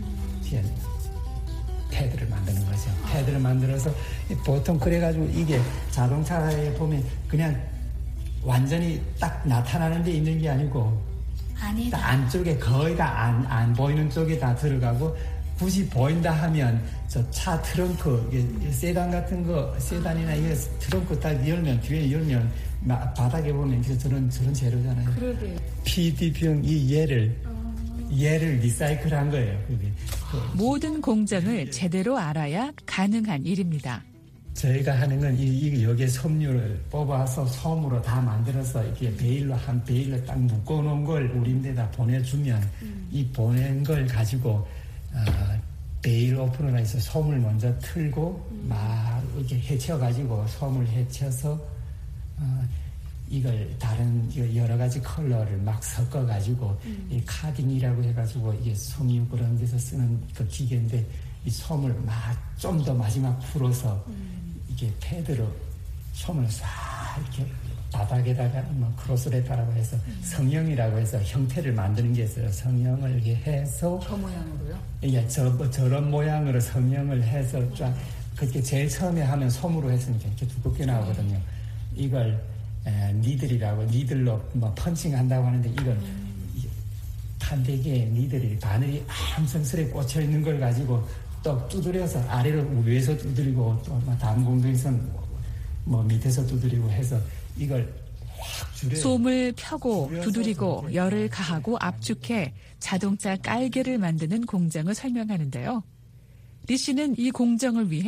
패드를 만드는 거죠. 아. 패드를 만들어서 보통 그래가지고 이게 자동차에 보면 그냥 완전히 딱 나타나는 데 있는 게 아니고 딱 안쪽에 거의 다 안, 안 보이는 쪽에 다 들어가고 굳이 보인다 하면 저 차 트렁크, 이게 세단 같은 거, 세단이나 이게 트렁크 딱 열면, 뒤에 열면 바닥에 보면 저런, 저런 재료잖아요. 그러게요. 피디병 이 얘를, 어... 얘를 리사이클한 거예요. 그게. 모든 공정을 제대로 알아야 가능한 일입니다. 저희가 하는 건 이, 이 여기에 섬유를 뽑아서 솜으로 다 만들어서 이렇게 베일로 한 베일로 딱 묶어놓은 걸 우리인데다 보내주면 음. 이 보낸 걸 가지고 어, 베일 오프너라 해서 솜을 먼저 틀고 음. 막 이렇게 헤쳐가지고 솜을 헤쳐서 어, 이걸 다른 여러 가지 컬러를 막 섞어가지고 음. 이 카딩이라고 해가지고 이게 섬유 그런 데서 쓰는 그 기계인데 이 솜을 막 좀 더 마지막 풀어서 음. 이게 패드로 솜을 싹 이렇게 바닥에다가 뭐 크로스레터라고 해서 음. 성형이라고 해서 형태를 만드는 게 있어요. 성형을 이렇게 해서 저 모양으로요? 예, 저 저런 모양으로 성형을 해서 쫙 그렇게 제일 처음에 하면 솜으로 했으니까 이렇게 두껍게 나오거든요. 이걸 에, 니들이라고 니들로 뭐 펀칭한다고 하는데 이걸 음. 판대기에 니들이 바늘이 함성스레 꽂혀 있는 걸 가지고 또 두드려서 아래로 위에서 두드리고 또 다음 공정에서는 뭐 밑에서 두드리고 해서 이걸 확 줄여요. 솜을 펴고 두드리고 열을 가하고 압축해 자동차 깔개를 만드는 공정을 설명하는데요. 리 씨는 이 공정을 위해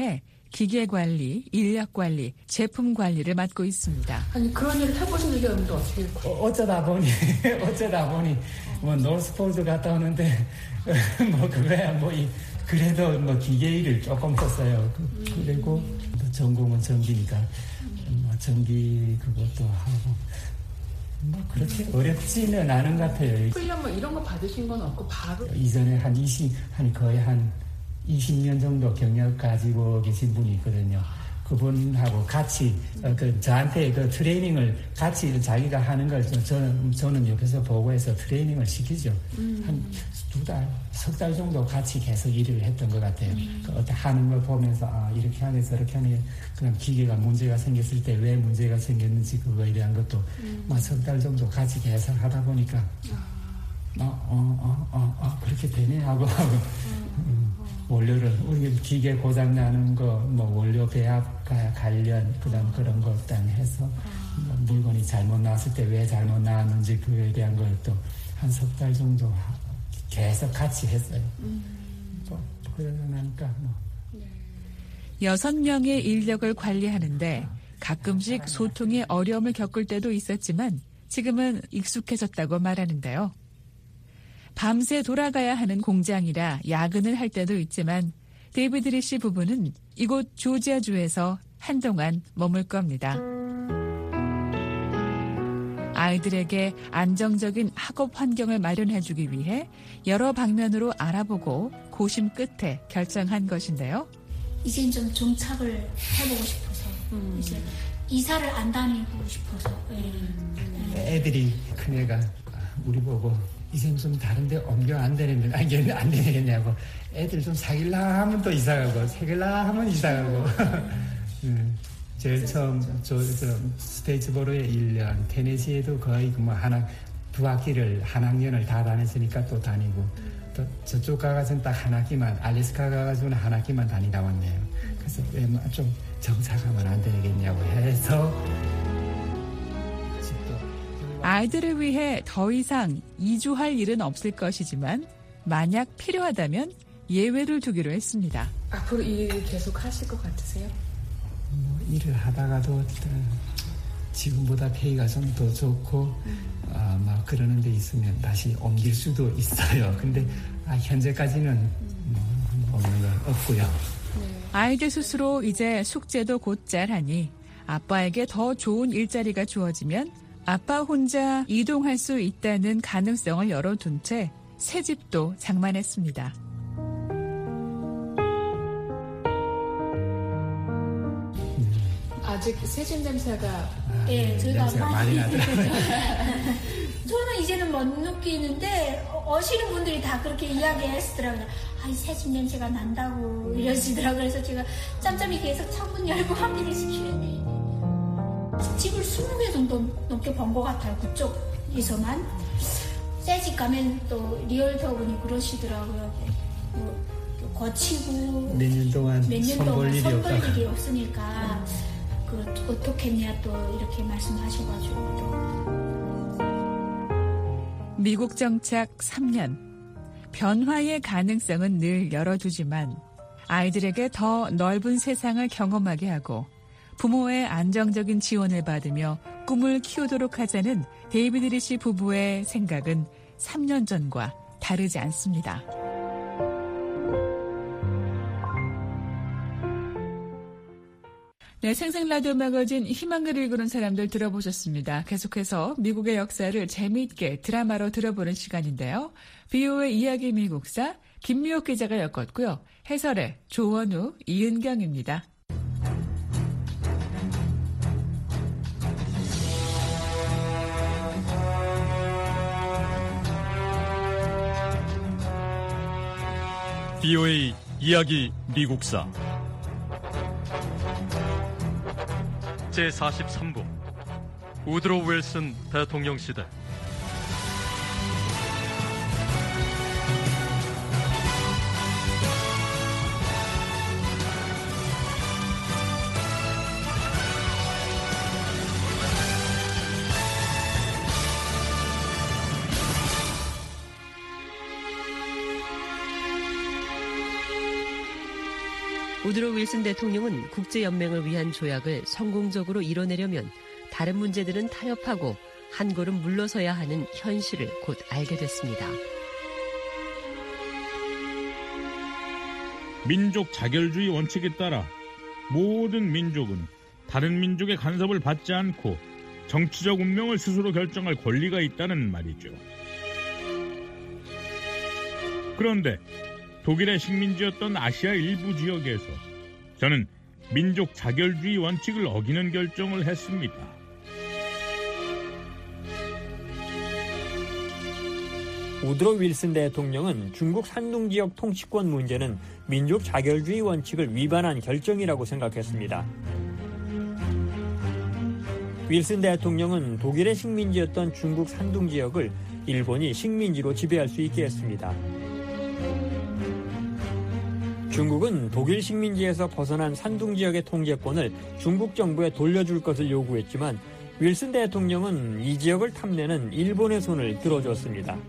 기계 관리, 인력 관리, 제품 관리를 맡고 있습니다. 아니 그런 일을 해보신 적이 없는데 어떻게? 어, 어쩌다 보니 어쩌다 보니 뭐 노스폴드 갔다 오는데 뭐 그거야 뭐 이, 그래도 뭐 기계 일을 조금 썼어요. 그, 그리고 전공은 전기니까 뭐 전기 그것도 하고 뭐 그렇게 어렵지는 않은 것 같아요. 훈련 뭐 이런 거 받으신 건 없고 바로 이전에 한 이십 한 거의 한 이십 년 정도 경력 가지고 계신 분이 있거든요. 그분하고 같이 어, 그 저한테 그 트레이닝을 같이 자기가 하는 걸 저는 저는 옆에서 보고해서 트레이닝을 시키죠. 음. 한 두 달, 석 달 정도 같이 계속 일을 했던 것 같아요. 음. 그 어떻게 하는 걸 보면서 아 이렇게 하네 저렇게 하네. 그냥 기계가 문제가 생겼을 때 왜 문제가 생겼는지 그거에 대한 것도 음. 막 석 달 정도 같이 계속 하다 보니까 어 어 어 어 어, 그렇게 되네 하고 하고. 음. 원료를 우리 기계 고장 나는 거, 뭐 원료 배합 관련 그다음 그런 것 딱 해서 뭐 물건이 잘못 나왔을 때 왜 잘못 나왔는지 그에 대한 걸 또 한 석 달 정도 계속 같이 했어요. 음. 뭐 그러고 나니까 뭐. 여섯 명의 인력을 관리하는데 가끔씩 소통에 어려움을 겪을 때도 있었지만 지금은 익숙해졌다고 말하는데요. 밤새 돌아가야 하는 공장이라 야근을 할 때도 있지만 데이비드 리시 부부는 이곳 조지아주에서 한동안 머물 겁니다. 아이들에게 안정적인 학업 환경을 마련해주기 위해 여러 방면으로 알아보고 고심 끝에 결정한 것인데요. 이젠 좀 정착을 해보고 싶어서 음. 이제 이사를 안 다니고 싶어서 음. 애들이 큰애가 우리 보고 이젠 좀 다른데 옮겨 안 되는 아니 안 되겠냐고 애들 좀 사귈라 하면 또 이사가고 사귈라 하면 이사가고 음, 제일 처음 저, 저 스테이츠보로에 일 년 테네시에도 거의 뭐 하나 두 학기를 한 학년을 다 다녔으니까 또 다니고 또 저쪽 가가지고는 딱 한 학기만 알래스카 가가지고는 한 학기만 다니다 왔네요. 그래서 왜 좀 정착하면 안 되겠냐고 해서. 아이들을 위해 더 이상 이주할 일은 없을 것이지만 만약 필요하다면 예외를 두기로 했습니다. 앞으로 이 일을 계속 하실 것 같으세요? 뭐 일을 하다가도 지금보다 페이가 좀 더 좋고 음. 아, 막 그러는 데 있으면 다시 옮길 수도 있어요. 근데 아, 현재까지는 뭐 없는 건 없고요. 네. 아이들 스스로 이제 숙제도 곧잘 하니 아빠에게 더 좋은 일자리가 주어지면 아빠 혼자 이동할 수 있다는 가능성을 열어둔 채 새 집도 장만했습니다. 아직 새집 냄새가 아, 예, 저희가 냄새가 많이 나더라고요. 저는 이제는 못 느끼는데 어시는 분들이 다 그렇게 이야기하시더라고요. 아, 이 새집 냄새가 난다고 이러시더라고요. 그래서 제가 짬짬이 계속 창문 열고 환기를 시키는데 집을 이십 개 정도 넘게 본 것 같아요. 그쪽에서만. 새 집 가면 또 리얼터분이 그러시더라고요. 뭐 거치고 몇 년 동안 몇 년 동안 일이 손 볼 일이 없으니까 그 어떻겠냐 또 이렇게 말씀하셔가지고 또. 미국 정착 삼 년. 변화의 가능성은 늘 열어두지만 아이들에게 더 넓은 세상을 경험하게 하고 부모의 안정적인 지원을 받으며 꿈을 키우도록 하자는 데이비드 리시 부부의 생각은 삼 년 전과 다르지 않습니다. 네, 생생라디오 매거진 희망을 읽는 사람들 들어보셨습니다. 계속해서 미국의 역사를 재미있게 드라마로 들어보는 시간인데요. 비오의 이야기 미국사 김미옥 기자가 엮었고요. 해설의 조원우, 이은경입니다. 비오의 이야기 미국사 제사십삼 부 우드로 윌슨 대통령 시대. 우드로 윌슨 대통령은 국제연맹을 위한 조약을 성공적으로 이뤄내려면 다른 문제들은 타협하고 한 걸음 물러서야 하는 현실을 곧 알게 됐습니다. 민족 자결주의 원칙에 따라 모든 민족은 다른 민족의 간섭을 받지 않고 정치적 운명을 스스로 결정할 권리가 있다는 말이죠. 그런데 독일의 식민지였던 아시아 일부 지역에서 저는 민족 자결주의 원칙을 어기는 결정을 했습니다. 우드로 윌슨 대통령은 중국 산둥 지역 통치권 문제는 민족 자결주의 원칙을 위반한 결정이라고 생각했습니다. 윌슨 대통령은 독일의 식민지였던 중국 산둥 지역을 일본이 식민지로 지배할 수 있게 했습니다. 중국은 독일 식민지에서 벗어난 산둥 지역의 통제권을 중국 정부에 돌려줄 것을 요구했지만 윌슨 대통령은 이 지역을 탐내는 일본의 손을 들어줬습니다.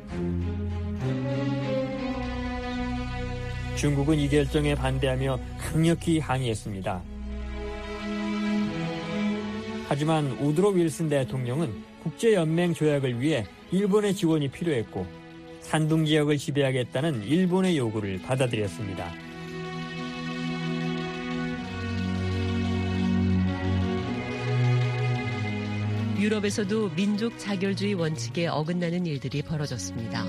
중국은 이 결정에 반대하며 강력히 항의했습니다. 하지만 우드로 윌슨 대통령은 국제연맹 조약을 위해 일본의 지원이 필요했고 산둥 지역을 지배하겠다는 일본의 요구를 받아들였습니다. 유럽에서도 민족 자결주의 원칙에 어긋나는 일들이 벌어졌습니다.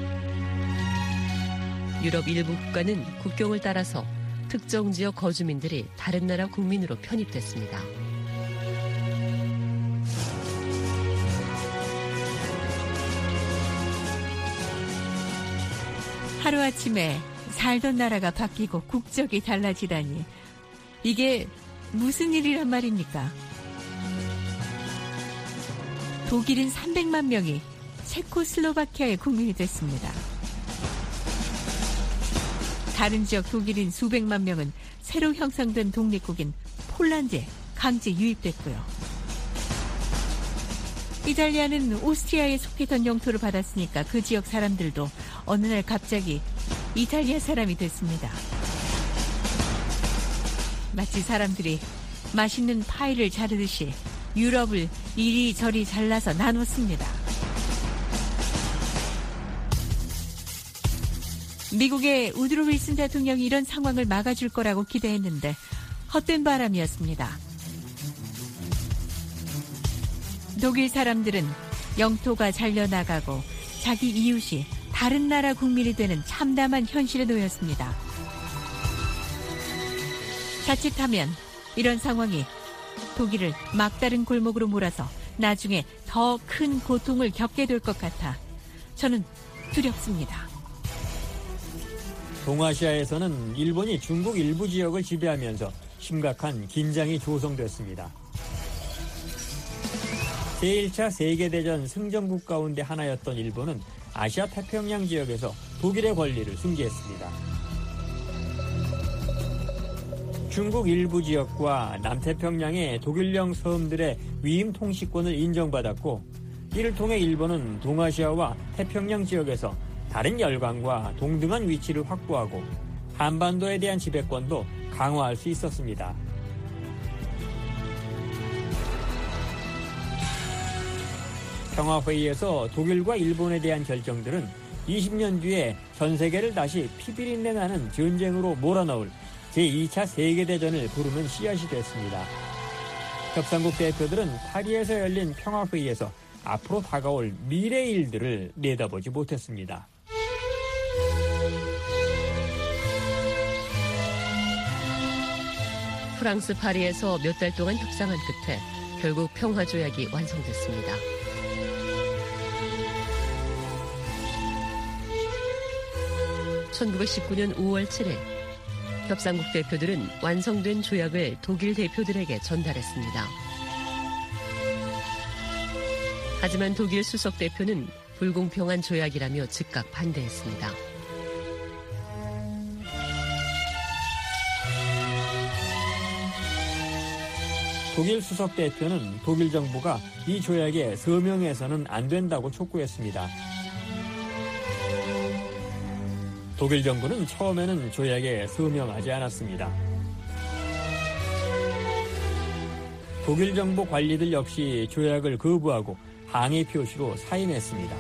유럽 일부 국가는 국경을 따라서 특정 지역 거주민들이 다른 나라 국민으로 편입됐습니다. 하루아침에 살던 나라가 바뀌고 국적이 달라지다니 이게 무슨 일이란 말입니까? 독일인 삼백만 명이 체코슬로바키아의 국민이 됐습니다. 다른 지역 독일인 수백만 명은 새로 형성된 독립국인 폴란드에 강제 유입됐고요. 이탈리아는 오스트리아에 속했던 영토를 받았으니까 그 지역 사람들도 어느 날 갑자기 이탈리아 사람이 됐습니다. 마치 사람들이 맛있는 파이를 자르듯이 유럽을 이리저리 잘라서 나눴습니다. 미국의 우드로 윌슨 대통령이 이런 상황을 막아줄 거라고 기대했는데 헛된 바람이었습니다. 독일 사람들은 영토가 잘려나가고 자기 이웃이 다른 나라 국민이 되는 참담한 현실에 놓였습니다. 자칫하면 이런 상황이 독일을 막다른 골목으로 몰아서 나중에 더 큰 고통을 겪게 될 것 같아 저는 두렵습니다. 동아시아에서는 일본이 중국 일부 지역을 지배하면서 심각한 긴장이 조성됐습니다. 제일 차 세계대전 승전국 가운데 하나였던 일본은 아시아 태평양 지역에서 독일의 권리를 승계했습니다. 중국 일부 지역과 남태평양의 독일령 섬들의 위임 통치권을 인정받았고 이를 통해 일본은 동아시아와 태평양 지역에서 다른 열강과 동등한 위치를 확보하고 한반도에 대한 지배권도 강화할 수 있었습니다. 평화회의에서 독일과 일본에 대한 결정들은 이십 년 뒤에 전 세계를 다시 피비린내 나는 전쟁으로 몰아넣을 제이 차 세계대전을 부르는 씨앗이 됐습니다. 협상국 대표들은 파리에서 열린 평화회의에서 앞으로 다가올 미래의 일들을 내다보지 못했습니다. 프랑스 파리에서 몇 달 동안 협상한 끝에 결국 평화조약이 완성됐습니다. 천구백십구 년 오월 칠일 협상국 대표들은 완성된 조약을 독일 대표들에게 전달했습니다. 하지만 독일 수석 대표는 불공평한 조약이라며 즉각 반대했습니다. 독일 수석 대표는 독일 정부가 이 조약에 서명해서는 안 된다고 촉구했습니다. 독일 정부는 처음에는 조약에 서명하지 않았습니다. 독일 정부 관리들 역시 조약을 거부하고 항의 표시로 사인했습니다.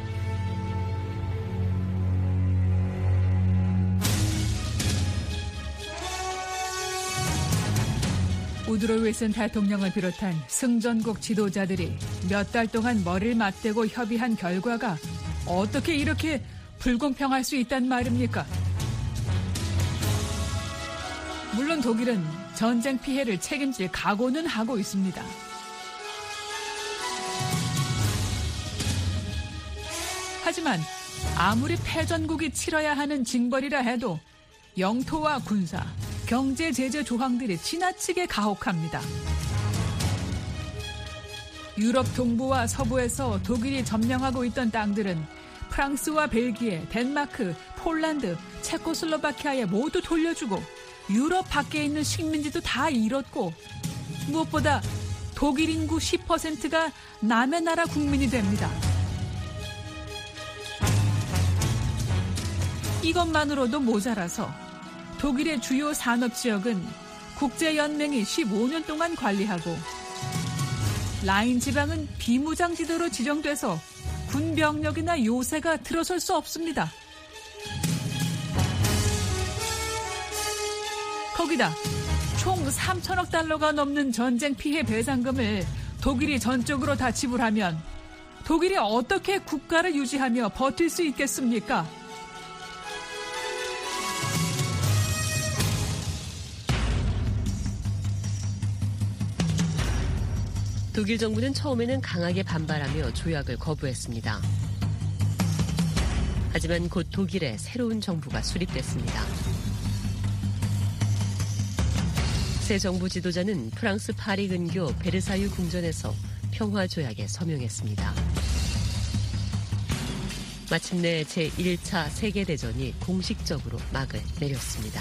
우드로 윌슨 대통령을 비롯한 승전국 지도자들이 몇 달 동안 머리를 맞대고 협의한 결과가 어떻게 이렇게 불공평할 수 있단 말입니까? 물론 독일은 전쟁 피해를 책임질 각오는 하고 있습니다. 하지만 아무리 패전국이 치러야 하는 징벌이라 해도 영토와 군사, 경제 제재 조항들이 지나치게 가혹합니다. 유럽 동부와 서부에서 독일이 점령하고 있던 땅들은 프랑스와 벨기에, 덴마크, 폴란드, 체코슬로바키아에 모두 돌려주고 유럽 밖에 있는 식민지도 다 잃었고 무엇보다 독일 인구 십 퍼센트가 남의 나라 국민이 됩니다. 이것만으로도 모자라서 독일의 주요 산업지역은 국제연맹이 십오 년 동안 관리하고 라인 지방은 비무장지대로 지정돼서 군병력이나 요새가 들어설 수 없습니다. 거기다 총 삼천억 달러가 넘는 전쟁 피해 배상금을 독일이 전적으로 다 지불하면 독일이 어떻게 국가를 유지하며 버틸 수 있겠습니까? 독일 정부는 처음에는 강하게 반발하며 조약을 거부했습니다. 하지만 곧 독일에 새로운 정부가 수립됐습니다. 새 정부 지도자는 프랑스 파리 근교 베르사유 궁전에서 평화조약에 서명했습니다. 마침내 제일 차 세계대전이 공식적으로 막을 내렸습니다.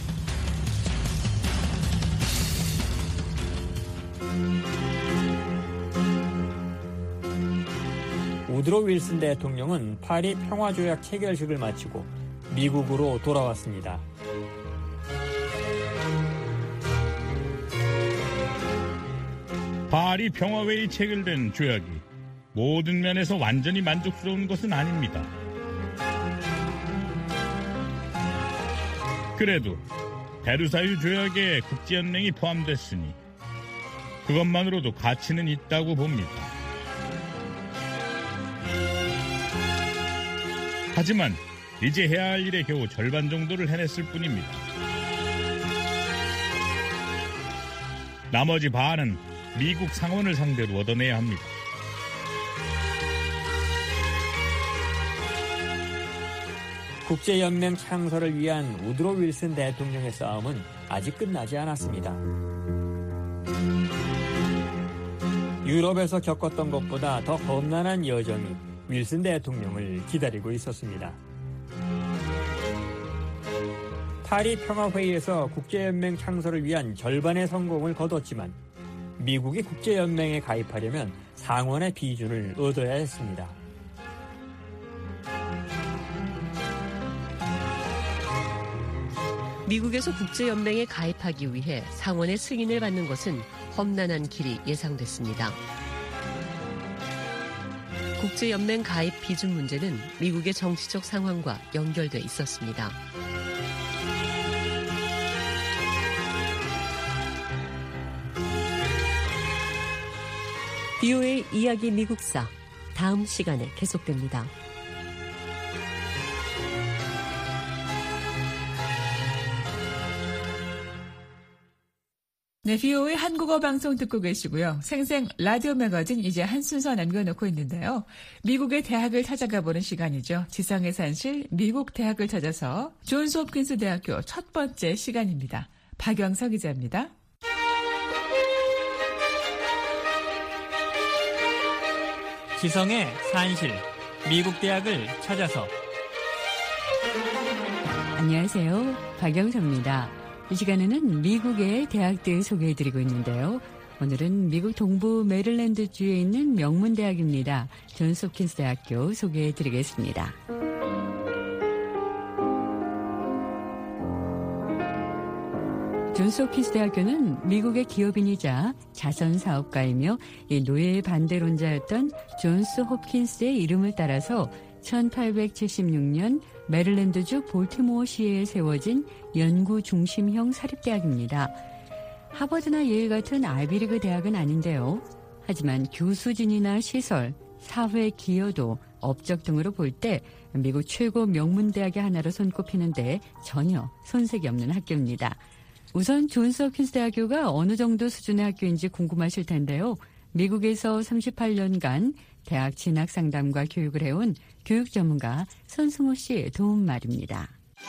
우드로 윌슨 대통령은 파리 평화조약 체결식을 마치고 미국으로 돌아왔습니다. 파리 평화회의 체결된 조약이 모든 면에서 완전히 만족스러운 것은 아닙니다. 그래도 베르사유 조약에 국제연맹이 포함됐으니 그것만으로도 가치는 있다고 봅니다. 하지만 이제 해야 할 일의 겨우 절반 정도를 해냈을 뿐입니다. 나머지 반은 미국 상원을 상대로 얻어내야 합니다. 국제연맹 창설을 위한 우드로 윌슨 대통령의 싸움은 아직 끝나지 않았습니다. 유럽에서 겪었던 것보다 더 험난한 여정이 윌슨 대통령을 기다리고 있었습니다. 파리 평화회의에서 국제연맹 창설을 위한 절반의 성공을 거뒀지만 미국이 국제연맹에 가입하려면 상원의 비준을 얻어야 했습니다. 미국에서 국제연맹에 가입하기 위해 상원의 승인을 받는 것은 험난한 길이 예상됐습니다. 국제연맹 가입 비준 문제는 미국의 정치적 상황과 연결돼 있었습니다. 비오에이 이야기 미국사 다음 시간에 계속됩니다. 네, 비오에이 한국어 방송 듣고 계시고요. 생생 라디오 매거진 이제 한 순서 남겨놓고 있는데요. 미국의 대학을 찾아가보는 시간이죠. 지성의 산실 미국 대학을 찾아서 존스 홉킨스 대학교 첫 번째 시간입니다. 박영석 기자입니다. 지성의 산실 미국 대학을 찾아서. 안녕하세요. 박영석입니다. 이 시간에는 미국의 대학들 소개해드리고 있는데요. 오늘은 미국 동부 메릴랜드주에 있는 명문대학입니다. 존스 홉킨스 대학교 소개해드리겠습니다. 존스 홉킨스 대학교는 미국의 기업인이자 자선 사업가이며 노예의 반대론자였던 존스 홉킨스의 이름을 따라서 천팔백칠십육 년 메릴랜드주 볼티모어시에 세워진 연구 중심형 사립대학입니다. 하버드나 예일 같은 아이비리그 대학은 아닌데요. 하지만 교수진이나 시설, 사회 기여도, 업적 등으로 볼 때 미국 최고 명문대학의 하나로 손꼽히는데 전혀 손색이 없는 학교입니다. 우선 존스 홉킨스 대학교가 어느 정도 수준의 학교인지 궁금하실 텐데요. 미국에서 삼십팔 년간 대학 진학 상담과 교육을 해온 교육 전문가 손승호 씨의 도움 말입니다.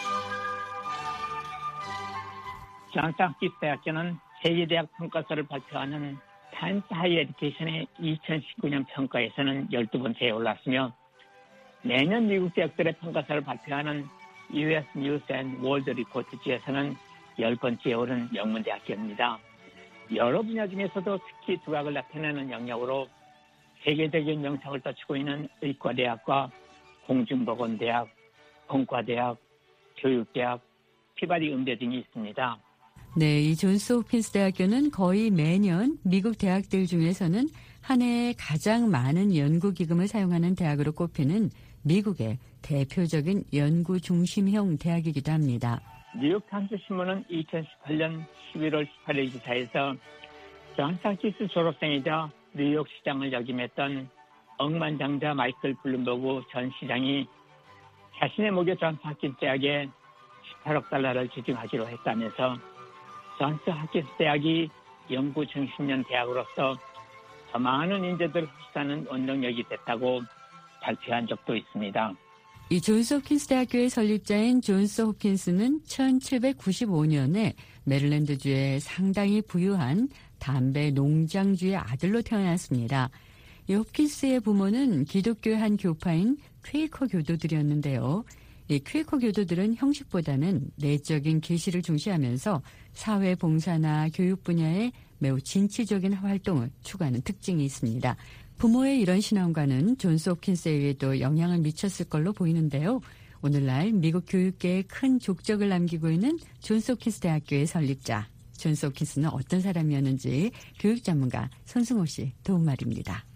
존스 홉킨스 대학교는 세계대학 평가서를 발표하는 타임스 하이어 에듀케이션의 이천십구 년 평가에서는 열두 번째에 올랐으며 매년 미국 대학들의 평가서를 발표하는 유에스 뉴스 앤 월드 리포트지에서는 열 번째에 오른 명문대학교입니다. 여러 분야 중에서도 특히 두각을 나타내는 영역으로 세계적인 명성을 떨치고 있는 의과대학과 공중보건대학, 공과대학, 교육대학, 피바디 음대 등이 있습니다. 네, 이 존스 홉킨스 대학교는 거의 매년 미국 대학들 중에서는 한 해에 가장 많은 연구기금을 사용하는 대학으로 꼽히는 미국의 대표적인 연구 중심형 대학이기도 합니다. 뉴욕타임스 신문은 이천십팔 년 십일월 십팔일 기사에서 존스 홉킨스 졸업생이자 뉴욕 시장을 역임했던 억만장자 마이클 블룸버그 전 시장이 자신의 모교 존스 홉킨스 대학에 십팔억 달러를 지정하기로 했다면서 존스 홉킨스 대학이 연구 중심형 대학으로서 더 많은 인재들을 흡수하는 원동력이 됐다고 발표한 적도 있습니다. 이 존스 홉킨스 대학교의 설립자인 존스 홉킨스는 천칠백구십오 년에 메릴랜드주의 상당히 부유한 담배 농장주의 아들로 태어났습니다. 이 홉킨스의 부모는 기독교의 한 교파인 퀘이커 교도들이었는데요. 이 퀘이커 교도들은 형식보다는 내적인 계시를 중시하면서 사회 봉사나 교육 분야에 매우 진취적인 활동을 추구하는 특징이 있습니다. 부모의 이런 신앙과는 존스 홉킨스에게도 영향을 미쳤을 걸로 보이는데요. 오늘날 미국 교육계에 큰 족적을 남기고 있는 존스 홉킨스 대학교의 설립자. 존스 홉킨스는 어떤 사람이었는지 교육 전문가 손승호 씨 도움 말입니다.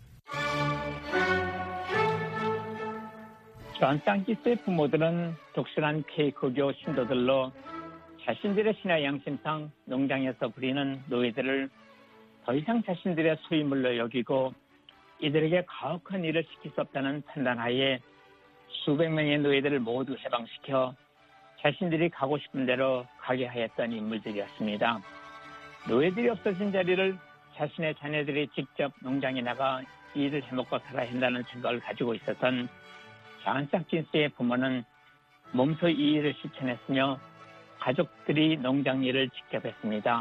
존스 홉킨스의 부모들은 독실한 퀘이커교 신도들로 자신들의 신앙 양심상 농장에서 부리는 노예들을 더 이상 자신들의 소유물로 여기고 이들에게 가혹한 일을 시킬 수 없다는 판단하에 수백 명의 노예들을 모두 해방시켜 자신들이 가고 싶은 대로 가게 하였던 인물들이었습니다. 노예들이 없어진 자리를 자신의 자녀들이 직접 농장에 나가 일을 해먹고 살아야 한다는 생각을 가지고 있었던 존스 홉킨스의 부모는 몸소 이 일을 실천했으며 가족들이 농장 일을 직접 했습니다.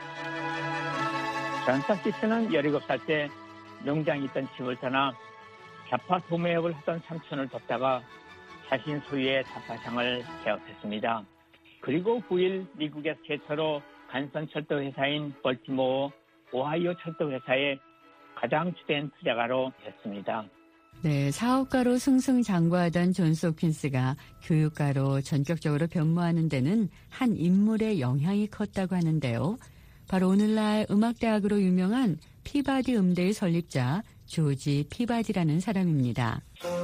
존스 홉킨스는 열일곱 살 때 농장에 있던 집을 떠나 자파 도매업을 하던 삼촌을 돕다가 자신 소유의 자파상을 개업했습니다. 그리고 구 일 미국의 최초로 간선철도 회사인 볼티모어 오하이오 철도 회사의 가장 주된 투자가로 됐습니다. 네, 사업가로 승승장구하던 존스 홉킨스가 교육가로 전격적으로 변모하는 데는 한 인물의 영향이 컸다고 하는데요. 바로 오늘날 음악대학으로 유명한 피바디 음대의 설립자 조지 피바디라는 사람입니다.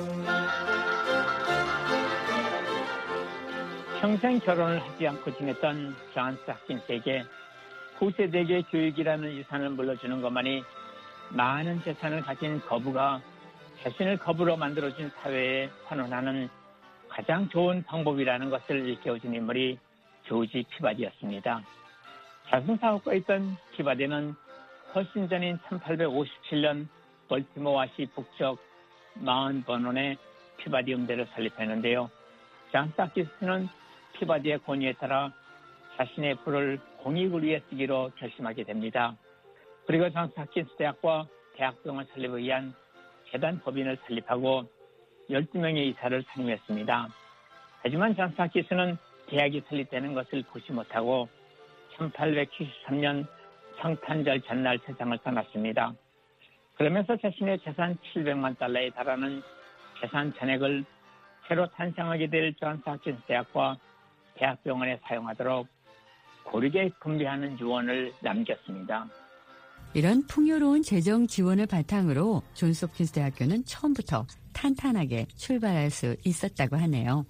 평생 결혼을 하지 않고 지냈던 존스 홉킨스에게 후세대의 교육이라는 유산을 물려주는 것만이 많은 재산을 가진 거부가 자신을 거부로 만들어준 사회에 환원하는 가장 좋은 방법이라는 것을 일깨워준 인물이 조지 피바디였습니다. 자선사업가였던 피바디는 훨씬 전인 천팔백오십칠 년 볼티모어시 북쪽 마흔 버논에 피바디 음대를 설립했는데요. 존스 홉킨스는 피바디의 권유에 따라 자신의 부를 공익을 위해 쓰기로 결심하게 됩니다. 그리고 존스 홉킨스 대학과 대학병원 설립을 위한 재단 법인을 설립하고 열두 명의 이사를 선임했습니다. 하지만 존스 홉킨스는 대학이 설립되는 것을 보지 못하고 천팔백칠십삼 년 성탄절 전날 세상을 떠났습니다. 그러면서 자신의 재산 칠백만 달러에 달하는 재산 전액을 새로 탄생하게 될 존스 홉킨스 대학과 대학병원에 사용하도록 고르게 분배하는 유언을 남겼습니다. 이런 풍요로운 재정 지원을 바탕으로 존스 홉킨스 대학교는 처음부터 탄탄하게 출발할 수 있었다고 하네요.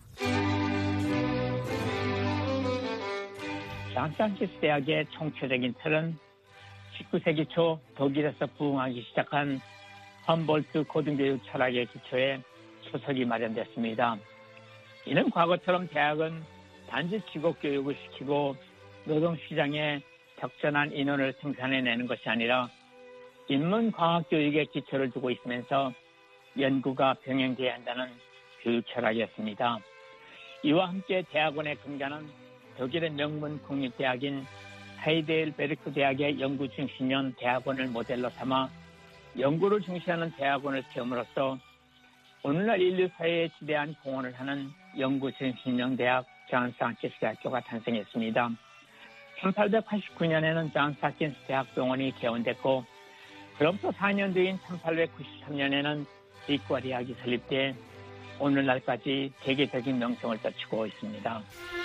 존스 홉킨스 대학의 총체적인 틀은 십구 세기 초 독일에서 부흥하기 시작한 험볼트 고등교육 철학의 기초에 소속이 마련됐습니다. 이는 과거처럼 대학은 단지 직업교육을 시키고 노동시장에 적절한 인원을 생산해내는 것이 아니라 인문과학교육의 기초를 두고 있으면서 연구가 병행돼야 한다는 교육 철학이었습니다. 이와 함께 대학원의 근간은 독일의 명문 국립대학인 하이델베르크 대학의 연구 중심형 대학원을 모델로 삼아 연구를 중시하는 대학원을 세움으로써 오늘날 인류 사회에 지대한 공헌을 하는 연구 중심형 대학 존스 홉킨스 대학교가 탄생했습니다. 천팔백팔십구 년에는 존스 홉킨스 대학병원이 개원됐고 그로부터 사 년 뒤인 천팔백구십삼 년에는 의과 대학이 설립돼 오늘날까지 세계적인 명성을 떨치고 있습니다.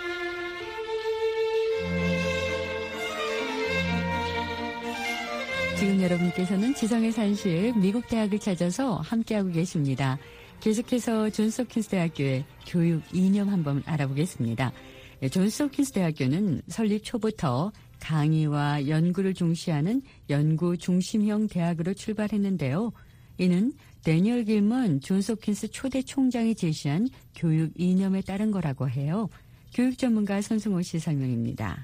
지금 여러분께서는 지성의 산실 미국 대학을 찾아서 함께하고 계십니다. 계속해서 존스 홉킨스 대학교의 교육 이념 한번 알아보겠습니다. 존스 홉킨스 대학교는 설립 초부터 강의와 연구를 중시하는 연구 중심형 대학으로 출발했는데요. 이는 데니얼 길먼 존스 홉킨스 초대 총장이 제시한 교육 이념에 따른 거라고 해요. 교육 전문가 손승호 씨 설명입니다.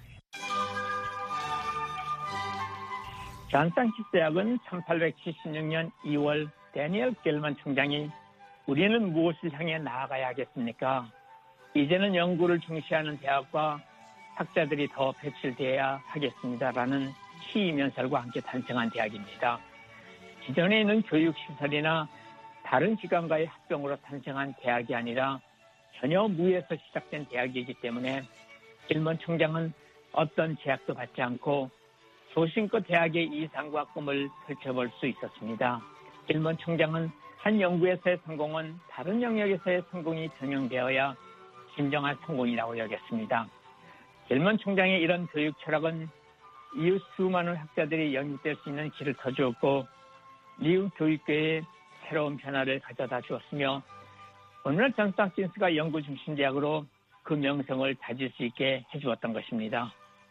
존스 홉킨스 대학은 천팔백칠십육 년 이월 데니얼 길먼 총장이 우리는 무엇을 향해 나아가야 하겠습니까? 이제는 연구를 중시하는 대학과 학자들이 더 배출되어야 하겠습니다라는 시의면설과 함께 탄생한 대학입니다. 기존에 있는 교육시설이나 다른 기관과의 합병으로 탄생한 대학이 아니라 전혀 무에서 시작된 대학이기 때문에 길먼 총장은 어떤 제약도 받지 않고 소신껏 대학의 이상과 꿈을 펼쳐볼 수 있었습니다. 길먼 총장은 한 연구에서의 성공은 다른 영역에서의 성공이 병행되어야 진정한 성공이라고 여겼습니다. 길먼 총장의 이런 교육 철학은 이후 수많은 학자들이 영입될 수 있는 길을 터주었고 미국 교육계에 새로운 변화를 가져다 주었으며 오늘날 존스 홉킨스가 연구 중심 대학으로 그 명성을 다질 수 있게 해주었던 것입니다.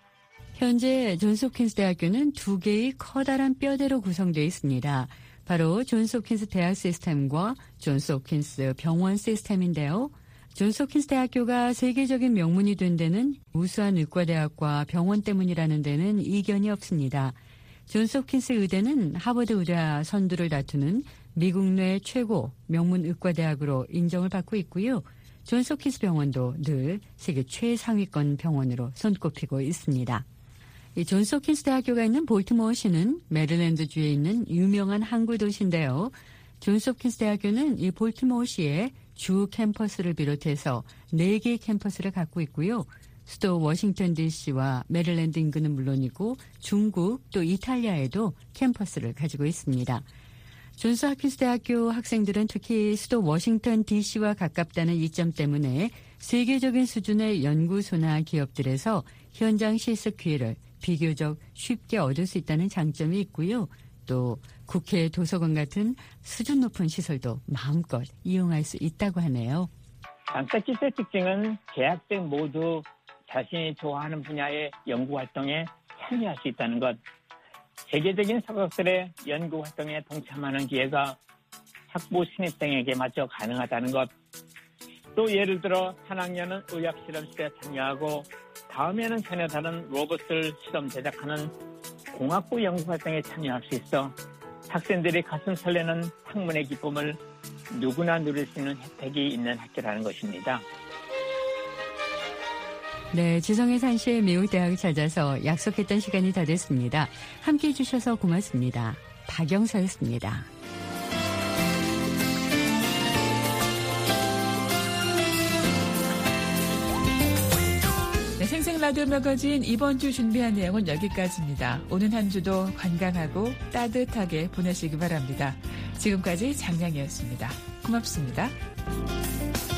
현재 존스 홉킨스 대학교는 두 개의 커다란 뼈대로 구성되어 있습니다. 바로 존스 홉킨스 대학 시스템과 존스 홉킨스 병원 시스템인데요. 존스 홉킨스 대학교가 세계적인 명문이 된 데는 우수한 의과대학과 병원 때문이라는 데는 이견이 없습니다. 존스 홉킨스 의대는 하버드 의대와 선두를 다투는 미국 내 최고 명문 의과대학으로 인정을 받고 있고요. 존스 홉킨스 병원도 늘 세계 최상위권 병원으로 손꼽히고 있습니다. 이 존스 홉킨스 대학교가 있는 볼티모어시는 메릴랜드주에 있는 유명한 항구 도시인데요. 존스 홉킨스 대학교는 이 볼티모어시에 주 캠퍼스를 비롯해서 네 개의 캠퍼스를 갖고 있고요. 수도 워싱턴 디씨와 메릴랜드 인근은 물론이고 중국 또 이탈리아에도 캠퍼스를 가지고 있습니다. 존스 홉킨스 대학교 학생들은 특히 수도 워싱턴 디씨와 가깝다는 이점 때문에 세계적인 수준의 연구소나 기업들에서 현장 실습 기회를 비교적 쉽게 얻을 수 있다는 장점이 있고요. 또 국회 도서관 같은 수준 높은 시설도 마음껏 이용할 수 있다고 하네요. 존스 홉킨스의 특징은 재학생 모두 자신이 좋아하는 분야의 연구활동에 참여할 수 있다는 것. 세계적인 석학들의 연구활동에 동참하는 기회가 학부 신입생에게 마저 가능하다는 것. 또 예를 들어 한 학년은 의학실험실에 참여하고 다음에는 전혀 다른 로봇을 실험 제작하는 공학부 연구활동에 참여할 수 있어 학생들이 가슴 설레는 학문의 기쁨을 누구나 누릴 수 있는 혜택이 있는 학교라는 것입니다. 네, 지성의 산실 미국 대학을 찾아서 약속했던 시간이 다 됐습니다. 함께해 주셔서 고맙습니다. 박영서였습니다. 네, 생생라디오 매거진 이번 주 준비한 내용은 여기까지입니다. 오는 한 주도 건강하고 따뜻하게 보내시기 바랍니다. 지금까지 장량이었습니다. 고맙습니다.